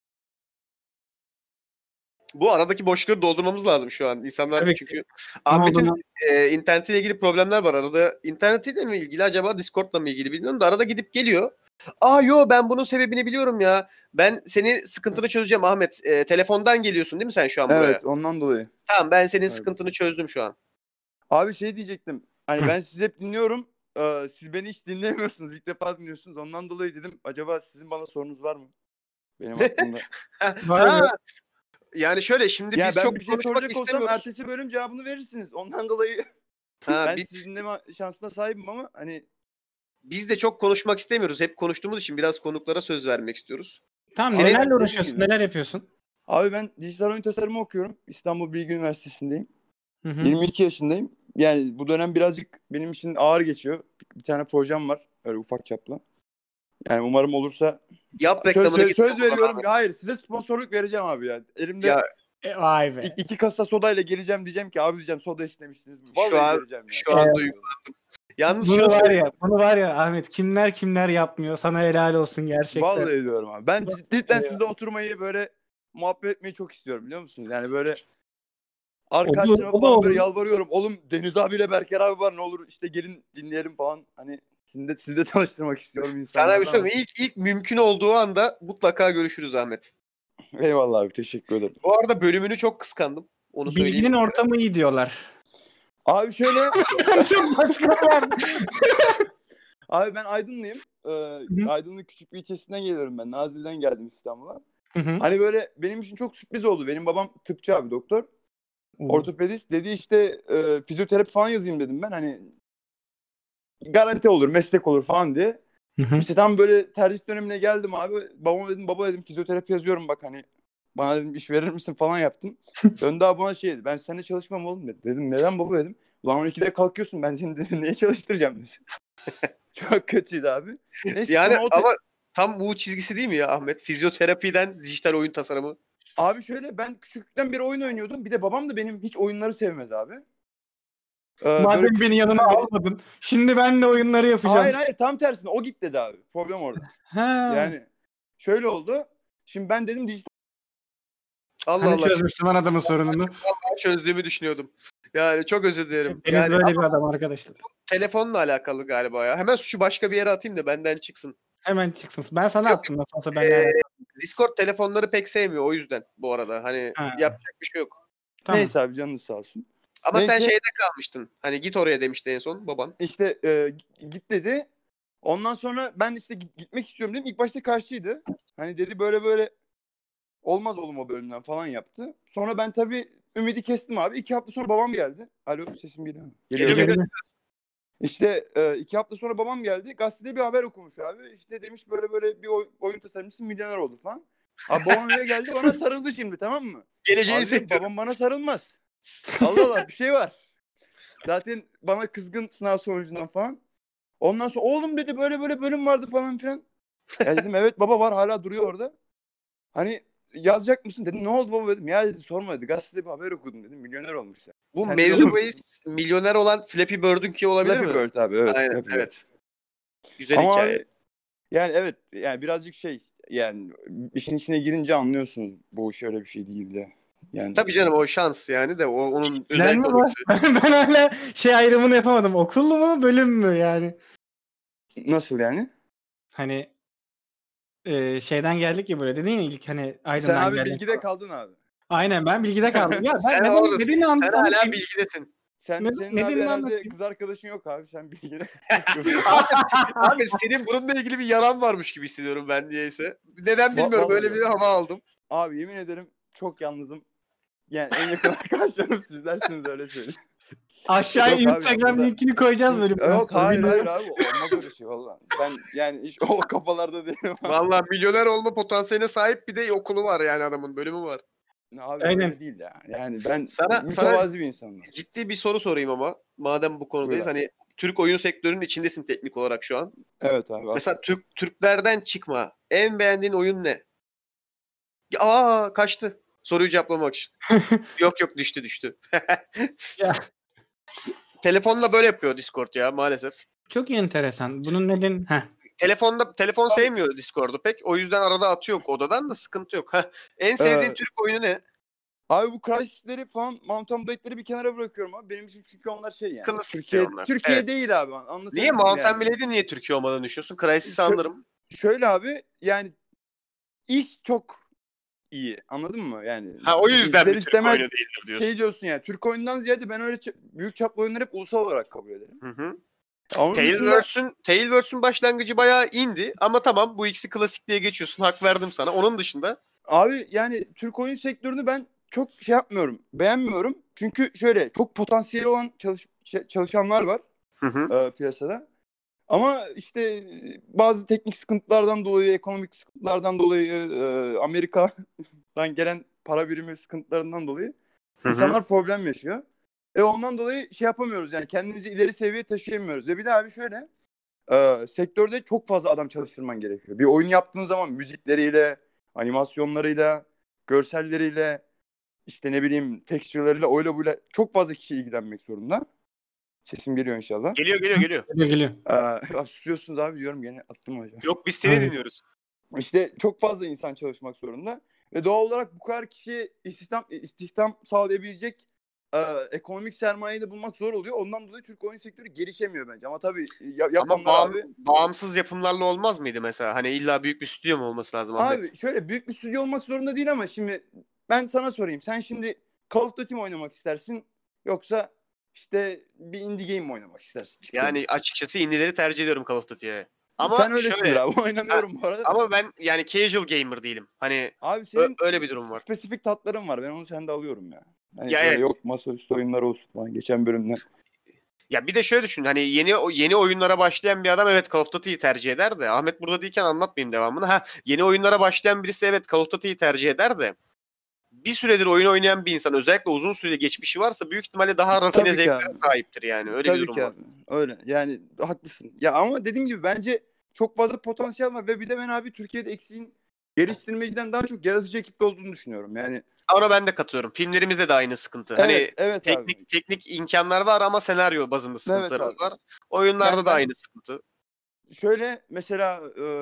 Bu aradaki boşlukları doldurmamız lazım şu an. İnsanlar Tabii ki. çünkü Ne Ahmet'in olduğunu- e, internetiyle ilgili problemler var. Arada internetiyle mi ilgili acaba Discord'la mı ilgili bilmiyorum da arada gidip geliyor. Aa yo ben bunun sebebini biliyorum ya. Ben seni sıkıntını çözeceğim Ahmet. E, telefondan geliyorsun değil mi sen şu an buraya? Evet, ondan dolayı. Tamam ben senin Evet. sıkıntını çözdüm şu an. Abi şey diyecektim. Hani Hı. ben sizi hep dinliyorum. Ee, siz beni hiç dinlemiyorsunuz. İlk defa dinliyorsunuz. Ondan dolayı dedim, acaba sizin bana sorunuz var mı? Benim aklımda. Var Ha, mı? yani şöyle şimdi Ya biz ben çok bir şey konuşmak soracak olsam istemiyoruz. ertesi bölüm cevabını verirsiniz. Ondan dolayı Ha, ben biz, sizi dinleme şansına sahibim ama hani biz de çok konuşmak istemiyoruz. Hep konuştuğumuz için biraz konuklara söz vermek istiyoruz. Tamam Senin- nelerle Dediğim uğraşıyorsun? gibi. Neler yapıyorsun? abi ben dijital oyun tasarımı okuyorum. İstanbul Bilgi Üniversitesi'ndeyim. Hı hı. yirmi iki yaşındayım. Yani bu dönem birazcık benim için ağır geçiyor. Bir tane projem var. Öyle ufak çaplı. Yani umarım olursa. Yap Söz, reklamını söz, gitsin söz buradan veriyorum. abi. Hayır, size sponsorluk vereceğim abi ya. Elimde Ya E, vay be. İ- iki kasa sodayla geleceğim, diyeceğim ki abi diyeceğim soda istemiştiniz. Vallahi Şu an- vereceğim yani. şu an Evet. duygulandım. Yalnız Bunu şunu var söyleyeyim. ya, bunu var ya Ahmet kimler kimler yapmıyor. Sana helal olsun gerçekten. Vallahi diyorum abi. Ben cidden Evet. sizle oturmayı, böyle muhabbet etmeyi çok istiyorum, biliyor musunuz? Yani böyle O da- arkadaşlarıma o da falan böyle olur. yalvarıyorum. Oğlum Deniz abiyle Berker abi var, ne olur işte gelin dinleyelim falan. Hani sizi de, sizi de tanıştırmak istiyorum insanlarla. Sana bir şey ama- söyleyeyim mi? İlk, ilk mümkün olduğu anda mutlaka görüşürüz Ahmet. Eyvallah abi, teşekkür ederim. Bu arada bölümünü çok kıskandım. Onu söyleyeyim. Bilginin ortamı iyi diyorlar. Abi şöyle Çok başka var. abi ben Aydınlıyım. Ee, Hı. Aydın'ın küçük bir ilçesinden geliyorum ben. Nazilli'den geldim İstanbul'a. Hı hı. Hani böyle benim için çok sürpriz oldu. Benim babam tıpçı abi, doktor. Ortopedist. Dedi işte e, fizyoterapi falan yazayım dedim ben. Hani garanti olur, meslek olur falan diye. Hı hı. İşte tam böyle tercih dönemine geldim abi. Babama dedim, baba dedim fizyoterapi yazıyorum bak, hani bana dedim iş verir misin falan yaptım. Döndü abi bana şey dedi, ben seninle çalışmam oğlum dedi. Dedim neden baba dedim. Ulan on ikide kalkıyorsun, ben seni dedim, neye çalıştıracağım dedi. Çok kötüydü abi. Neyse, Yani sonra o te- ama tam bu çizgisi değil mi ya Ahmet? Fizyoterapiden dijital oyun tasarımı. Abi şöyle, ben küçüklükten beri oyun oynuyordum. Bir de babam da benim hiç oyunları sevmez abi. Ee, Madem böyle beni yanıma beri- almadın. Şimdi ben de oyunları yapacağım. Hayır hayır, tam tersine o git dedi abi. Problem orada. Ha. Yani şöyle oldu. Şimdi ben dedim dijital Allah Hani Allah. çözmüştüm ben adamın sorununu. Ben çözdüğümü düşünüyordum. Yani çok özür dilerim. Deniz Yani böyle ama bir adam arkadaşlar. telefonla alakalı galiba ya. Hemen suçu başka bir yere atayım da benden çıksın. Hemen çıksın. Ben sana Yok, attım nasıl olsa Ee, ben Discord telefonları pek sevmiyor o yüzden bu arada. Hani Ha. yapacak bir şey yok. Tamam. Neyse abi, canınız sağ olsun. Ama sen Neyse. şeyde kalmıştın. Hani git oraya demişti en son baban. İşte e, git dedi. Ondan sonra ben işte git- gitmek istiyorum dedim. İlk başta karşıydı. Hani dedi böyle böyle olmaz oğlum o bölümden falan yaptı. Sonra ben tabii ümidi kestim abi. İki hafta sonra babam geldi. Alo, sesim geliyor mu? Geliyor, Geliyor. geliyor. İşte e, iki hafta sonra babam geldi. Gazetede bir haber okumuş abi. İşte demiş böyle böyle bir oy- oyun tasarımcısı milyoner oldu falan. Abi babam eve geldi, bana sarıldı şimdi, tamam mı? Geleceğin Abi dedim, sektörü. babam bana sarılmaz. Allah Allah, bir şey var. Zaten bana kızgın sınav sonucundan falan. Ondan sonra oğlum dedi böyle böyle bölüm vardı falan filan. Ya dedim evet baba, var, hala duruyor orada. Hani yazacak mısın dedim. Ne oldu baba dedim. Ya dedi sorma dedi. Gazetede bir haber okudum dedim. Milyoner olmuş sen. Bu Sen de mevzu oğlum- bahis milyoner olan Flappy Bird'ünki olabilir Flappy mi? Bird abi, evet. Aynen, Flappy Bird. evet. Güzel Ama hikaye. abi, yani evet, yani birazcık şey, yani işin içine girince anlıyorsunuz bu iş öyle bir şey değil de. Yani Tabii canım o şans yani de o, onun Bilen özel mi bir var? ben hala şey ayrımını yapamadım. Okul mu bölüm mü yani? nasıl yani? Hani Eee, şeyden geldik ya böyle dedin ya ilk hani Sen Aydın'dan abi geldik bilgide falan. kaldın abi. Aynen ben bilgide kaldım. Ya ben Sen ben onun oradasın. dediğini an Sen hala anlatayım. bilgidesin. Sen Ne senin ne abi dediğini herhalde anlatayım. kız arkadaşın yok abi. Sen bilgide. Abi, abi senin bununla ilgili bir yaran varmış gibi hissediyorum ben niyeyse. Neden Va- bilmiyorum, vallahi öyle bir hava aldım. Abi yemin ederim çok yalnızım. Yani en yakın arkadaşlarım sizlersiniz, öyle söyleyeyim. Aşağıya Yok abi ya, Instagram burada- linkini koyacağız Şimdi- bölümden Yok sonra. hayır hayır videoya. abi, olmaz öyle şey valla. Ben yani hiç o kafalarda değilim. Vallahi milyoner olma potansiyeline sahip bir de okulu var yani, adamın bölümü var. Abi Aynen. öyle değil ya. Yani ben Sana- mütevazi bir insanım. Ciddi bir soru sorayım ama madem bu konudayız, Buyur abi. hani Türk oyun sektörünün içindesin teknik olarak şu an. Evet abi. Mesela Türk Türklerden çıkma en beğendiğin oyun ne? Ya, Aa kaçtı. Soruyu cevaplamak için. Yok yok düştü düştü. Ya. Telefonla böyle yapıyor Discord ya maalesef. Çok enteresan. Bunun neden? Heh. Telefonda telefon sevmiyor Discord'u pek. O yüzden arada atıyor odadan da, sıkıntı yok. Heh. En sevdiğin Ee, Türk oyunu ne? Abi bu Crysis'leri falan, Mountain Blade'leri bir kenara bırakıyorum abi. Benim için çünkü onlar şey yani. Klasik Türkiye, onlar. Türkiye Evet. değil abi. Anlatabildim Niye mi Mountain yani? Blade'i niye Türkiye olmadan düşünüyorsun? Crysis'i Şö- anlarım. Şöyle abi yani iş çok iyi. Anladın mı? Yani Ha o yüzden ister bir Türk istemez oyunu değildir diyorsun. şey diyorsun yani. Türk oyundan ziyade ben öyle ç- büyük çaplı oyunları hep ulusal olarak kabul ederim. Hı hı. Onun dışında- Tailwords'ün Tailwords'ün başlangıcı bayağı indi ama tamam, bu ikisi klasik diye geçiyorsun. Hak verdim sana. Onun dışında Abi yani Türk oyun sektörünü ben çok şey yapmıyorum. Beğenmiyorum. Çünkü şöyle çok potansiyeli olan çalış- ç- çalışanlar var hı hı. e, piyasada. Ama işte bazı teknik sıkıntılardan dolayı, ekonomik sıkıntılardan dolayı, e, Amerika'dan gelen para birimi sıkıntılarından dolayı Hı hı. insanlar problem yaşıyor. E ondan dolayı şey yapamıyoruz yani, kendimizi ileri seviyeye taşıyamıyoruz. Ve bir de abi şöyle e, sektörde çok fazla adam çalıştırman gerekiyor. Bir oyun yaptığın zaman müzikleriyle, animasyonlarıyla, görselleriyle, işte ne bileyim texture'larıyla, öyle böyle çok fazla kişi ilgilenmek zorunda. Sesim geliyor inşallah. Geliyor geliyor geliyor. Geliyor geliyor. Ee, susuyorsunuz abi diyorum, gene attım hocam. Yok biz seni Aynen. dinliyoruz. İşte çok fazla insan çalışmak zorunda ve doğal olarak bu kadar kişiye istihdam, istihdam sağlayabilecek e, ekonomik sermayeyi de bulmak zor oluyor. Ondan dolayı Türk oyun sektörü gelişemiyor bence. Ama tabii ya, Ama yapanlar bağım- abi. bağımsız yapımlarla olmaz mıydı mesela? Hani illa büyük bir stüdyo mu olması lazım Ahmet? Abi şöyle büyük bir stüdyo olmak zorunda değil ama şimdi ben sana sorayım. Sen şimdi Call of Duty mi oynamak istersin yoksa işte bir indie game mi oynamak istersin? Yani açıkçası indie'leri tercih ediyorum Call of Duty'ye. Ama sen öylesin şöyle, abi. Oynamıyorum bu arada. da. ama ben yani casual gamer değilim. Hani Abi senin Ö- öyle bir durum var. spesifik tatların var. Ben onu sende alıyorum ya. Hani Ya böyle evet. yok masaüstü oyunlar olsun falan geçen bölümden. ya bir de şöyle düşün, hani yeni yeni oyunlara başlayan bir adam evet Call of Duty'yi tercih eder de, Ahmet burada değilken anlatmayayım devamını. Ha, yeni oyunlara başlayan birisi evet Call of Duty'yi tercih eder de bir süredir oyun oynayan bir insan, özellikle uzun süreli geçmişi varsa, büyük ihtimalle daha rafine Tabii ki zevklere abi. sahiptir yani. Öyle Tabii bir durum ki var. abi. Öyle. Yani haklısın. Ya ama dediğim gibi bence çok fazla potansiyel var ve bir de ben abi Türkiye'de eksiğin geliştirmeciden daha çok yaratıcı ekipte olduğunu düşünüyorum. Yani Ona ben de katılıyorum. Filmlerimizde de aynı sıkıntı. Hani evet, evet teknik abi. teknik imkanlar var ama senaryo bazında sıkıntılarımız abi. var. Oyunlarda Yani da ben- aynı sıkıntı. Şöyle mesela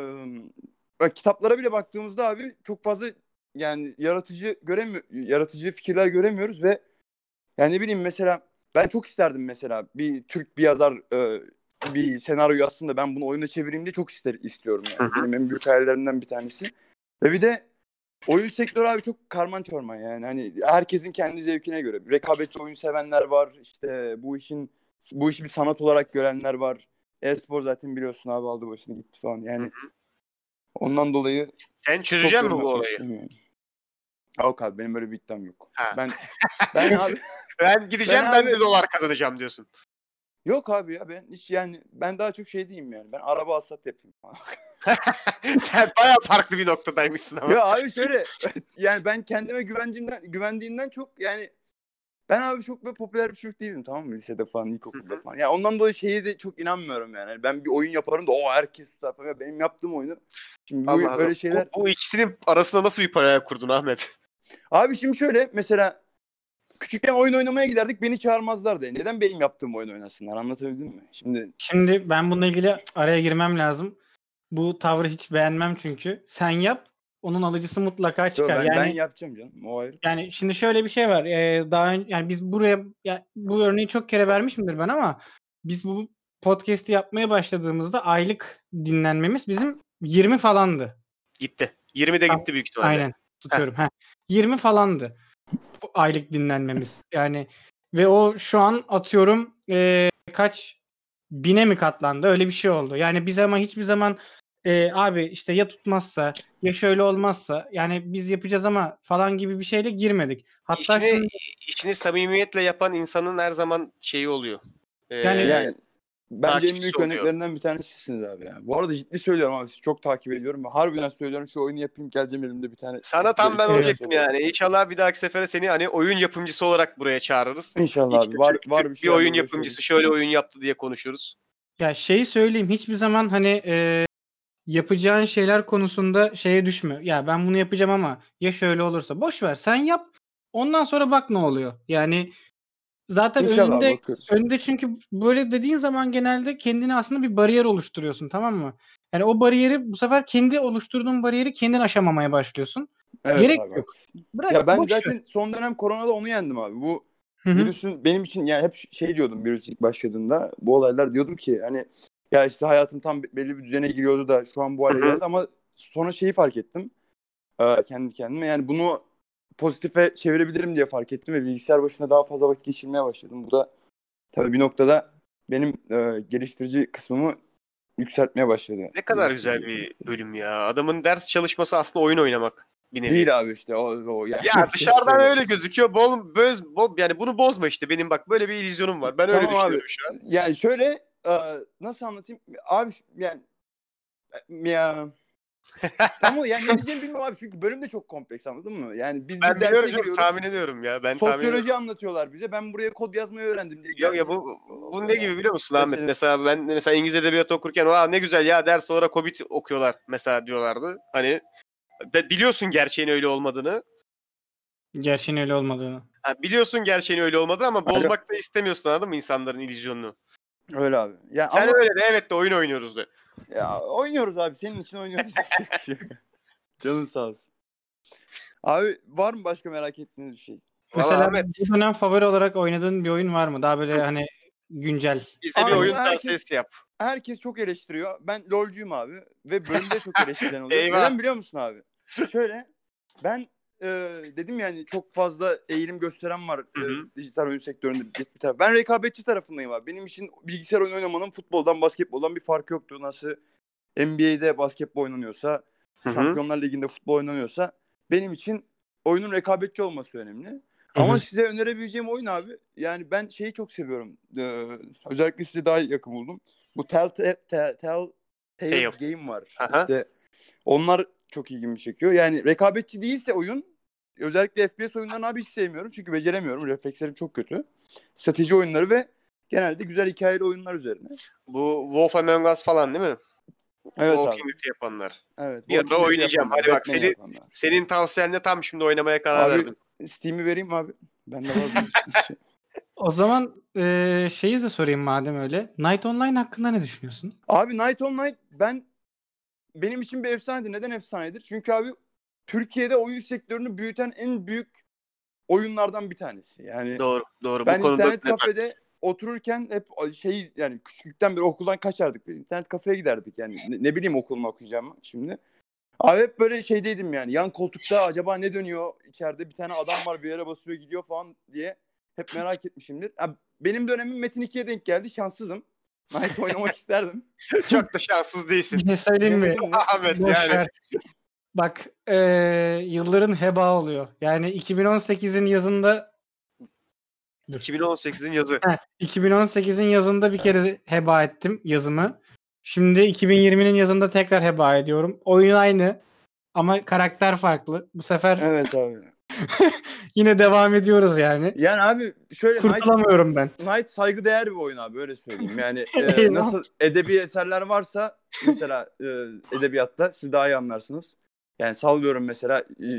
e, kitaplara bile baktığımızda abi çok fazla yani yaratıcı göremiyor, yaratıcı fikirler göremiyoruz ve yani ne bileyim mesela ben çok isterdim mesela bir Türk bir yazar e, bir senaryo yazsın da ben bunu oyuna çevireyim diye çok ister istiyorum yani. Hı hı. Benim en büyük hayallerimden bir tanesi. Ve bir de oyun sektörü abi çok karman çorman yani. Hani herkesin kendi zevkine göre. Rekabetçi oyun sevenler var. İşte bu işin bu işi bir sanat olarak görenler var. E-spor zaten biliyorsun abi, aldı başını gitti falan. Yani ondan dolayı Sen çok çözeceksin mi yorum bu yapmak olayı? istemiyorum. Yok abi benim böyle bir iddiam yok. Ha. Ben ben abi Ben gideceğim Ben ben, abi- de dolar kazanacağım diyorsun. yok abi ya ben hiç yani ben daha çok şey diyeyim yani. Ben araba alsat yapayım. Sen bayağı farklı bir noktadaymışsın ama. Ya abi şöyle yani ben kendime güvencimden güvendiğimden çok yani ben abi çok böyle popüler bir çocuk değilim, tamam mı, lisede falan, ilkokulda falan. Ya ondan dolayı şeye de çok inanmıyorum yani. Ben bir oyun yaparım da o herkes tutar falan. Ya benim yaptığım oyunu. Şimdi bu Allah Allah. böyle şeyler. Bu, bu ikisinin arasında nasıl bir paralel kurdun Ahmet? Abi şimdi şöyle mesela küçükken oyun oynamaya giderdik, beni çağırmazlardı. Neden benim yaptığım oyun oynasınlar, anlatabildim mi? Şimdi Şimdi ben bununla ilgili araya girmem lazım. Bu tavrı hiç beğenmem çünkü. Sen yap, onun alıcısı mutlaka yo, çıkar. ben, yani ben yapacağım canım, o ayrı. yani şimdi şöyle bir şey var. Ee, daha ön- yani biz buraya ya, bu örneği çok kere vermişimdir ben ama biz bu podcast'i yapmaya başladığımızda aylık dinlenmemiz bizim yirmi falandı. Gitti. yirmide gitti büyük ihtimalle. Aynen tutuyorum. Heh. yirmi falandı bu aylık dinlenmemiz. Yani ve o şu an atıyorum e, kaç bine mi katlandı? Öyle bir şey oldu. Yani biz ama hiçbir zaman e, abi işte ya tutmazsa ya şöyle olmazsa yani biz yapacağız ama falan gibi bir şeyle girmedik. Hatta İşini, şimdi işini samimiyetle yapan insanın her zaman şeyi oluyor. Ee, Yani- Yani bence en takipçisi büyük oluyor. örneklerinden bir tanesisiniz abi ya. Bu arada ciddi söylüyorum abi, sizi çok takip ediyorum. Harbiden söylüyorum, şu oyunu yapayım geleceğim, elimde bir tane. Sana tam ben Evet. olacaktım yani. İnşallah bir dahaki sefere seni hani oyun yapımcısı olarak buraya çağırırız. İnşallah İşte abi. Var Türk- var Türk bir bir şeylerle oyun uğraşıyorum. yapımcısı şöyle oyun yaptı diye konuşuruz. ya şeyi söyleyeyim hiçbir zaman hani e, yapacağın şeyler konusunda şeye düşme. Ya ben bunu yapacağım ama ya şöyle olursa boş ver sen yap. Ondan sonra bak ne oluyor. Yani zaten İnşallah önünde bakıyoruz. önünde çünkü böyle dediğin zaman genelde kendine aslında bir bariyer oluşturuyorsun, tamam mı? Yani o bariyeri bu sefer kendi oluşturduğun bariyeri kendin aşamamaya başlıyorsun. Evet Gerek abi, yok. haklısın. Bırak Ya ben boş ver. zaten son dönem koronada onu yendim abi. Bu Hı hı. virüsün benim için, yani hep şey diyordum virüs ilk başladığında, bu olaylar diyordum ki hani ya işte hayatım tam belli bir düzene giriyordu da şu an bu hale Hı hı. geldi, ama sonra şeyi fark ettim e, kendi kendime, yani bunu pozitife çevirebilirim diye fark ettim ve bilgisayar başında daha fazla vakit geçirmeye başladım. Bu da tabii bir noktada benim e, geliştirici kısmımı yükseltmeye başladı. Ne kadar güzel bir bölüm ya. Adamın ders çalışması aslında oyun oynamak bir nevi. Değil abi işte o, o yani. Ya dışarıdan öyle gözüküyor. Bol, böz, bol, yani bunu bozma işte. Benim bak böyle bir illüzyonum var. Ben öyle Tamam abi. düşünüyorum şu an. Yani şöyle e, nasıl anlatayım abi, şu- yani ya tamam yani ne diyeceğimi bilmiyorum abi, çünkü bölüm de çok kompleks, anladın mı? Yani biz Ben bir derse biliyorum canım, giriyoruz. tahmin ediyorum ya. Ben tahmin ediyorum. Sosyoloji anlatıyorlar bize. Ben buraya kod yazmayı öğrendim diye. Yok ya geldim. bu, bu ne gibi biliyor musun Ahmet? Mesela- Mesela ben mesela İngiliz edebiyatı okurken aa ne güzel ya ders olarak Hobbit okuyorlar mesela diyorlardı. Hani be- biliyorsun gerçeğin öyle olmadığını. Gerçeğin öyle olmadığını. Ha, biliyorsun gerçeğin öyle olmadığını ama Alo. bozmak da istemiyorsun, anladın mı insanların illüzyonunu. Öyle abi. Ya Sen ama öyle de evet de oyun oynuyoruz de. ya oynuyoruz abi. Senin için oynuyoruz. Yapacak bir şey yok. Canın sağ olsun. Abi var mı başka merak ettiğiniz bir şey? Valla Mesela Ahmet bu dönem favori olarak oynadığın bir oyun var mı? Daha böyle hani güncel. bize Abi bir oyun herkes- tavsiyesi yap. Herkes çok eleştiriyor. Ben LoL'cuyum abi. Ve bölümde çok eleştiren oluyor. Eyvah. Neden biliyor musun abi? Şöyle ben e, dedim yani çok fazla eğilim gösteren var Hı hı. e, dijital oyun sektöründe bir taraf. Ben rekabetçi tarafındayım abi. Benim için bilgisayar oyunu oynamanın futboldan, basketboldan bir farkı yoktu. Nasıl N B A'de basketbol oynanıyorsa, Hı hı. Şampiyonlar Ligi'nde futbol oynanıyorsa benim için oyunun rekabetçi olması önemli. Hı Ama hı. size önerebileceğim oyun abi, yani ben şeyi çok seviyorum. Ee, özellikle size daha yakın buldum. Bu Telltale Tell, Tell, Tales Game var. Aha. İşte onlar çok ilgimi çekiyor. Yani rekabetçi değilse oyun, özellikle F P S oyunlarını abi hiç sevmiyorum. Çünkü beceremiyorum. Reflekslerim çok kötü. Strateji oyunları ve genelde güzel hikayeli oyunlar üzerine. Bu Wolf Among Us falan değil mi? Evet Walking abi. Dead yapanlar. Evet. Bir ara Walking Dead oynayacağım. yapanlar, Hadi bak Batman'i seni, yapanlar. senin tavsiyenle tam şimdi oynamaya karar Abi verdim. Steam'i vereyim abi. Bende var bunun için. O zaman eee şeyi de sorayım madem öyle. Night Online hakkında ne düşünüyorsun? Abi Night Online ben benim için bir efsanedir. Neden efsanedir? Çünkü abi Türkiye'de oyun sektörünü büyüten en büyük oyunlardan bir tanesi. Yani Doğru, doğru. ben Bu konuda internet net kafede haklısın. otururken hep şey, yani küçüklükten beri okuldan kaçardık. Biz internet kafeye giderdik yani. Ne, ne bileyim okulumu okuyacağım şimdi. Abi hep böyle şeydeydim yani. Yan koltukta acaba ne dönüyor? İçeride bir tane adam var, bir yere basıyor gidiyor falan diye hep merak etmişimdir. Abi, benim dönemim Metin ikiye denk geldi. Şanssızım. Night oynamak isterdim. Çok da şanssız değilsin. Bir şey söyleyeyim mi? Denedim de. Ahmet Boş yani. ver. Bak eee, yılların heba oluyor. Yani iki bin on sekizin yazında iki bin on sekizin yazı. Heh, iki bin on sekizin yazında bir kere heba ettim yazımı. Şimdi iki bin yirminin yazında tekrar heba ediyorum. Oyun aynı ama karakter farklı. Bu sefer Evet abi. yine devam ediyoruz yani. Yani abi şöyle Night, Kurtulamıyorum ben. Night saygıdeğer bir oyun abi, öyle söyleyeyim. Yani e, Eyvah. nasıl edebi eserler varsa mesela e, edebiyatta siz daha iyi anlarsınız. Yani sallıyorum mesela e,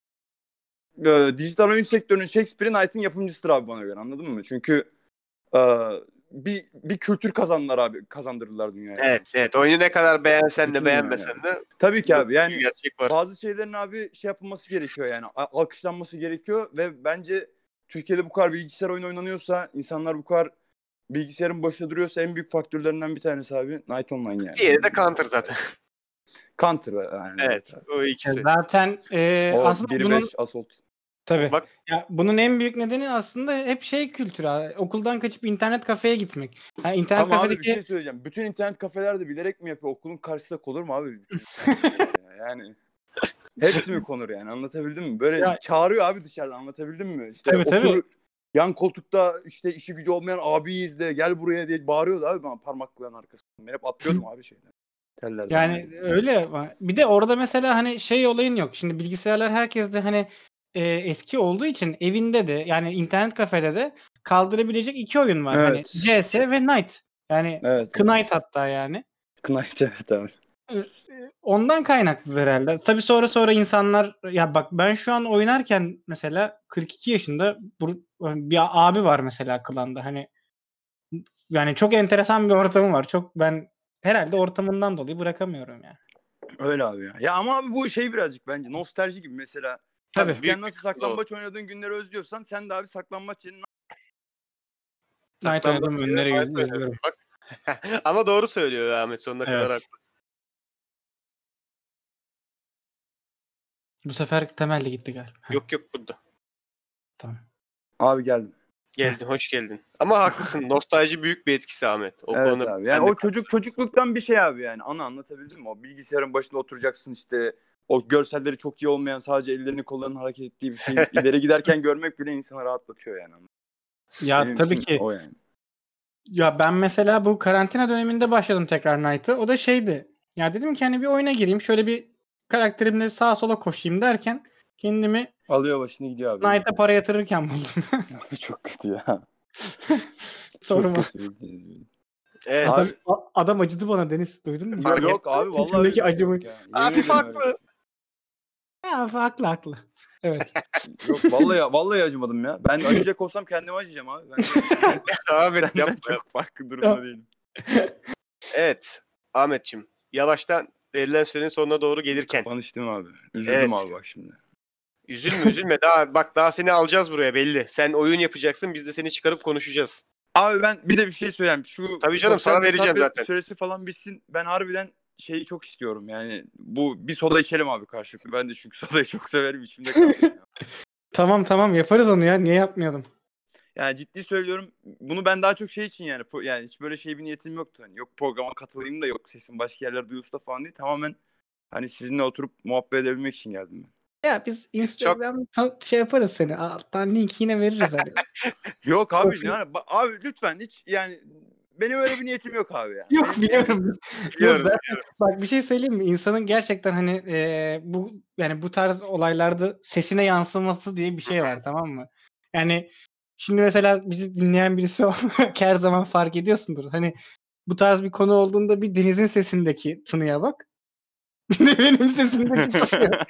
e, dijital oyun sektörünün Shakespeare'i Knight'ın yapımcısıdır abi bana göre, anladın mı? Çünkü e, bir bir kültür kazandılar abi, kazandırdılar dünyaya. Evet, evet. Oyunu ne kadar beğensen Bütün de dünya beğenmesen yani. de Tabii ki abi, bir yani gerçek var. bazı şeylerin abi şey yapılması gerekiyor yani, a- alkışlanması gerekiyor ve bence Türkiye'de bu kadar bilgisayar oyunu oynanıyorsa, insanlar bu kadar bilgisayarın başında duruyorsa en büyük faktörlerinden bir tanesi abi Night Online yani. Diğeri de Counter zaten. Counter yani. Evet, o ikisi. Zaten e, O aslında bir bunun beş assault. tabii. Bak Ya bunun en büyük nedeni aslında hep şey kültürü. abi, Okuldan kaçıp internet kafeye gitmek. Yani internet Ama abi bir kafedeki şey söyleyeceğim. Bütün internet kafeler de bilerek mi yapıyor? Okulun karşısında konur mu abi? Bütün internet kafeler ya? Yani hepsi mi konur yani? Anlatabildim mi? Böyle Ya- çağırıyor abi dışarıdan, anlatabildim mi? İşte Tabii, otur tabii. yan koltukta işte işi gücü olmayan abiyi izle, gel buraya diye bağırıyordu abi bana parmaklarının arkasından. Ben hep atlıyordum abi şeyden. Tellerden. Yani öyle ama bir de orada mesela hani şey olayın yok. Şimdi bilgisayarlar herkeste hani e, eski olduğu için evinde de yani internet kafede de kaldırabilecek iki oyun var. Hani Evet. C S ve Knight. Yani Evet. Knight hatta yani. Knight evet abi. E, e, Ondan kaynaklı herhalde. Tabii sonra sonra insanlar ya bak ben şu an oynarken mesela kırk iki yaşında bu- bir abi var mesela klanda. Hani yani çok enteresan bir ortamı var. Çok ben herhalde ortamından dolayı bırakamıyorum yani. Öyle abi ya. Ya ama abi bu şey birazcık bence nostalji gibi mesela. Tabii. Küçükken büyük nasıl bir kısmı o. saklambaç oynadığın günleri özlüyorsan sen de abi saklambaç yerine Knight Saklambaç oynadım yerine önleri Knight oynadın. gözlüyorum. Bak. Ama doğru söylüyor Ahmet, sonuna kadar Evet. haklı. Bu sefer temelli gitti galiba. Heh, Yok yok burada. tamam. abi geldim. Geldin, hoş geldin. Ama haklısın. Nostalji büyük bir etkisi Ahmet. O Evet konuda abi. ben Yani de o çocuk çocukluktan bir şey abi yani. Ana anlatabildim mi? O bilgisayarın başında oturacaksın işte. O görselleri çok iyi olmayan sadece ellerini kollarını hareket ettiği bir şeyin ileri giderken görmek bile insanı rahatlatıyor yani. Ya Benim tabii için ki. o yani. Ya ben mesela bu karantina döneminde başladım tekrar Knight'ı. O da şeydi. Ya dedim ki hani bir oyuna gireyim. Şöyle bir karakterimle sağa sola koşayım derken kendimi Alıyor başını gidiyor abi. Knight'a para yatırırken buldum. Çok kötü ya. Çok Sorma. kötü. Evet. Adam, Abi- a- adam acıdı bana Deniz. Duydun mu? Fark Yok abi vallahi öyle bir İçimdeki şey acımı. yok ya. Yemin Hafif ederim öyle bir haklı. Ya haklı haklı. Evet. şey. Yok vallahi vallahi acımadım ya. Ben acıyacak olsam kendime acıyacağım abi. Ben de Ahmet senden yapma. çok farklı durumda değilim. Evet. Ahmetçim. Yavaştan verilen sürenin sonuna doğru gelirken. Kapanış değil mi abi? Üzüldüm Evet. abi bak şimdi. Üzülme üzülme. Daha bak daha seni alacağız buraya belli. Sen oyun yapacaksın. Biz de seni çıkarıp konuşacağız. Abi ben bir de bir şey söyleyeyim. Şu Tabii canım, sosyal sana vereceğim mesafe zaten. süresi falan bitsin. Ben harbiden şeyi çok istiyorum. Yani bu bir soda içelim abi karşılıklı. Ben de çünkü sodayı çok severim. İçimde kaldı. Yani. Tamam tamam yaparız onu ya. Niye yapmayalım? Yani ciddi söylüyorum. Bunu ben daha çok şey için yani. pro- Yani hiç böyle şey bir niyetim yoktu. Hani yok programa katılayım da yok sesim başka yerlerde duyulsa da falan değil. Tamamen hani sizinle oturup muhabbet edebilmek için geldim ben. Ya biz Instagram şey yaparız seni. Alttan link yine veririz hani. Yok abi Çok- yani ba- abi lütfen hiç yani benim öyle bir niyetim yok abi ya. Yok Benim biliyorum. Yok, Biliyoruz. zaten, bak bir şey söyleyeyim mi? İnsanın gerçekten hani e, bu yani bu tarz olaylarda sesine yansıması diye bir şey var, tamam mı? Yani şimdi mesela bizi dinleyen birisi olarak her zaman fark ediyorsundur. Hani bu tarz bir konu olduğunda bir Deniz'in sesindeki tınıya bak. Bir de benim sesimdeki tınıya.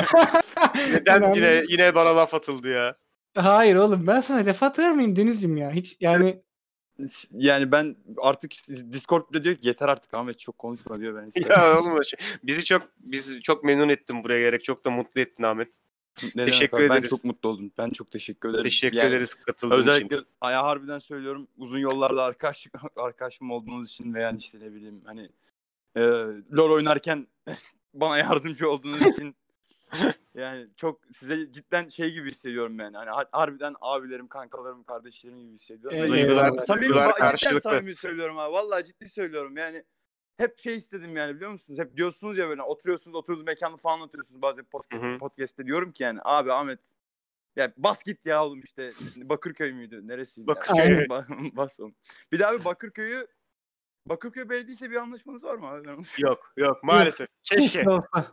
Neden Yani yine anladın- yine bana laf atıldı ya? Hayır oğlum ben sana laf atar mıyım Deniz'cim ya? Hiç yani yani ben artık Discord bile diyor ki yeter artık Ahmet çok konuşma diyor ben istedim. Ya oğlum bizi çok bizi çok memnun ettin buraya gerek. Çok da mutlu ettin Ahmet. Ne teşekkür demek abi? Ben ederiz. çok mutlu oldum. Ben çok teşekkür ederim. Teşekkür Yani ederiz katıldığın için. özellikle aya harbiden söylüyorum uzun yollarda arkadaşlık arkadaşım olduğunuz için veya işte ne bileyim hani e, LoL oynarken bana yardımcı olduğunuz için yani çok size cidden şey gibi hissediyorum yani. Hani har- harbiden abilerim, kankalarım, kardeşlerim gibi hissediyorum. Ee, Ve Duygular, eyvallah. samimi, duygular ba- cidden karşılıklı. samimi söylüyorum abi. Vallahi ciddi söylüyorum yani. Hep şey istedim yani biliyor musunuz? Hep diyorsunuz ya böyle oturuyorsunuz oturuyorsunuz mekanı falan oturuyorsunuz bazen podcast, Hı hı. podcast'te diyorum ki yani abi Ahmet ya bas git ya oğlum işte Bakırköy müydü? Neresiydi? Bakırköy. Ya? Ba- bas oğlum. Bir de abi Bakırköy'ü Bakırköy Belediyesi bir anlaşmanız var mı abi? Ben onu- Yok yok maalesef. Keşke. keşke olsa.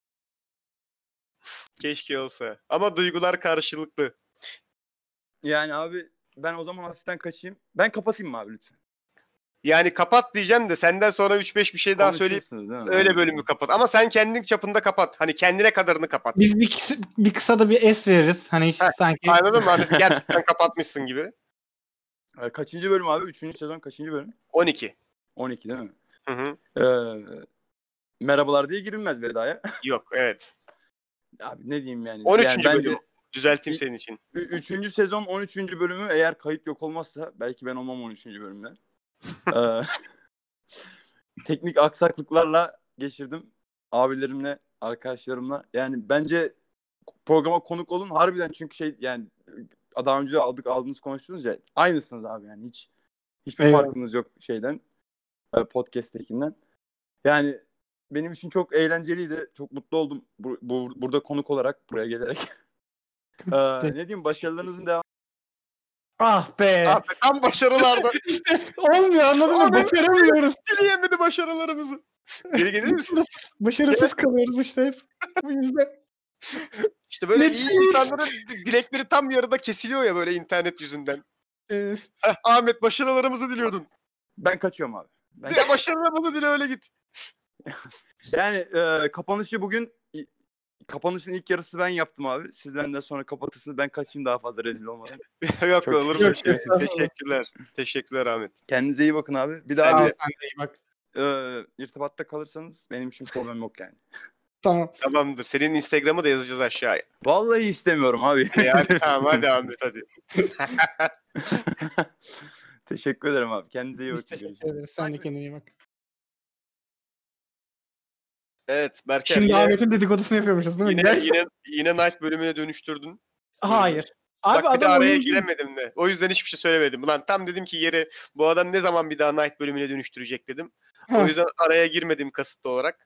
Keşke olsa. Ama duygular karşılıklı. Yani abi ben o zaman hafiften kaçayım. Ben kapatayım mı abi lütfen? Yani kapat diyeceğim de senden sonra üç beş bir şey daha söyleyip Konuşursunuz değil mi? öyle bölümü kapat. Ama sen kendin çapında kapat. Hani kendine kadarını kapat. Biz bir, kısa, bir kısa da bir es veririz. Hani hiç Heh, sanki Anladın mı? Hani gerçekten kapatmışsın gibi. Ee, Kaçıncı bölüm abi? Üçüncü sezon kaçıncı bölüm? on iki. on iki değil mi? Hı hı. Ee, merhabalar diye girilmez vedaya. Yok evet. Abi ne diyeyim yani? on Yani üçüncü bence bölüm. Düzelteyim İ- senin için. ü- üçüncü sezon on üçüncü bölümü eğer kayıt yok olmazsa belki ben olmam on üçüncü bölümde. Ee, teknik aksaklıklarla geçirdim. abilerimle, arkadaşlarımla. Yani bence programa konuk olun harbiden, çünkü şey yani daha önce aldık aldınız konuştunuz ya, aynısınız abi yani, hiç hiçbir Eyvallah. farkınız yok şeyden, podcast'tekinden. Yani benim için çok eğlenceliydi. Çok mutlu oldum bu, bu, burada konuk olarak, buraya gelerek. ee, ne diyeyim, başarılarınızın devam. Ah be. Abi tam başarılarda. İşte olmuyor, anladın mı? Abi. Başaramıyoruz. Dileyemedi başarılarımızı. Geri gelir misin? Başarısız kalıyoruz işte hep. Bu yüzden. İşte böyle Ne iyi diyeyim? insanların dilekleri tam yarıda kesiliyor ya böyle internet yüzünden. Ee, Heh, Ahmet başarılarımızı diliyordun. Ben kaçıyorum abi. Ben... Ya başarılarımızı dile, öyle git. Yani e, kapanışı bugün kapanışın ilk yarısı ben yaptım abi. Siz benden sonra kapatırsınız. Ben kaçayım daha fazla rezil olmadan. Yok Çok olur mu? Yok, Şey? estağfurullah. Teşekkürler. Teşekkürler Ahmet. Kendinize iyi bakın abi. Bir Sen daha Sağ ol, bir sen de iyi bak. e, irtibatta kalırsanız benim için problem yok yani. Tamam. Tamamdır. Senin Instagram'ı da yazacağız aşağıya. Vallahi istemiyorum abi. E hadi, tamam hadi Ahmet hadi. Teşekkür ederim abi. Kendinize iyi Biz bakın. teşekkür Görüşürüz. ederiz. Sen de kendine iyi bak. Evet Berker, Şimdi yine, Ahmet'in dedikodusunu yapıyormuşuz değil mi? yine, Gel. yine, yine Night bölümüne dönüştürdün. Hayır. Abi Bak bir de adam araya oyuncu. giremedim de. O yüzden hiçbir şey söylemedim. Ulan tam dedim ki yeri, bu adam ne zaman bir daha Night bölümüne dönüştürecek dedim. O Heh. yüzden araya girmedim kasıtlı olarak.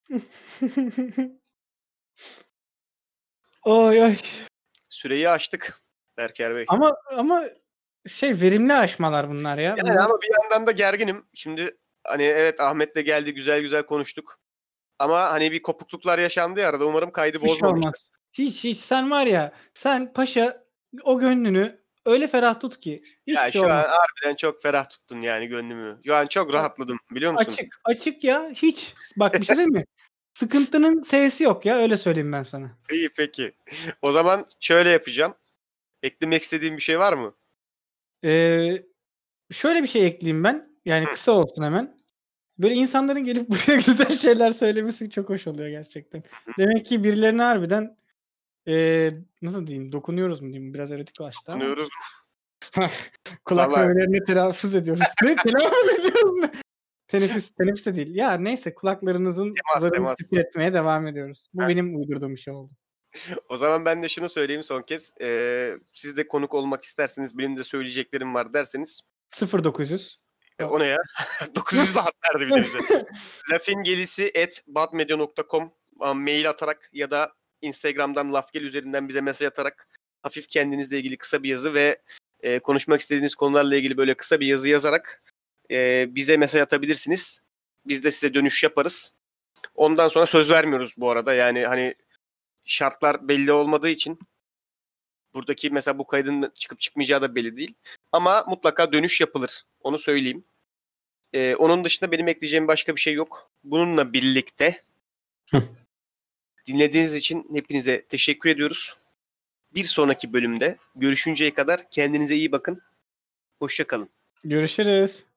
Oy oy. Süreyi açtık Berker Bey. Ama ama şey, verimli aşmalar bunlar ya. Yani Bunlar- ama bir yandan da gerginim. Şimdi hani evet Ahmet'le geldi, güzel güzel konuştuk. Ama hani bir kopukluklar yaşandı ya arada. Umarım kaydı Hiç bozmamıştır. olmaz. Hiç hiç, sen var ya, sen paşa o gönlünü öyle ferah tut ki hiçbir Ya şey şu olmaz. an harbiden çok ferah tuttun yani gönlümü. Şu an çok rahatladım biliyor musun? Açık açık ya, hiç. Bak bir şey diyeyim mi? Sıkıntının S'si yok ya, öyle söyleyeyim ben sana. İyi peki. O zaman şöyle yapacağım. Eklemek istediğim bir şey var mı? Ee, şöyle bir şey ekleyeyim ben. Yani kısa olsun hemen. Böyle insanların gelip buraya güzel şeyler söylemesi çok hoş oluyor gerçekten. Demek ki birilerine harbiden ee, nasıl diyeyim, dokunuyoruz mu diyeyim, biraz erotik ulaştı ama. Sunuyoruz. Kulak Vallahi- memelerini telaffuz ediyoruz. Ne telaffuz ediyoruz ne? Teneffüs, teneffüs de değil. Ya neyse, kulaklarınızın Temas, zarını temas. titretmeye devam ediyoruz. Bu Ha. benim uydurduğum bir şey oldu. O zaman ben de şunu söyleyeyim son kez. Ee, siz de konuk olmak isterseniz, benim de söyleyeceklerim var derseniz. sıfır dokuz yüz. E, o ne ya? dokuz yüz de hat verdi bir de bize. lafingelisi at badmedia nokta com mail atarak ya da Instagram'dan lafgel üzerinden bize mesaj atarak hafif kendinizle ilgili kısa bir yazı ve e, konuşmak istediğiniz konularla ilgili böyle kısa bir yazı yazarak e, bize mesaj atabilirsiniz. Biz de size dönüş yaparız. Ondan sonra söz vermiyoruz bu arada. Yani hani şartlar belli olmadığı için buradaki mesela bu kaydın çıkıp çıkmayacağı da belli değil. Ama mutlaka dönüş yapılır. Onu söyleyeyim. Ee, onun dışında benim ekleyeceğim başka bir şey yok. Bununla birlikte dinlediğiniz için hepinize teşekkür ediyoruz. Bir sonraki bölümde görüşünceye kadar kendinize iyi bakın. Hoşça kalın. Görüşürüz.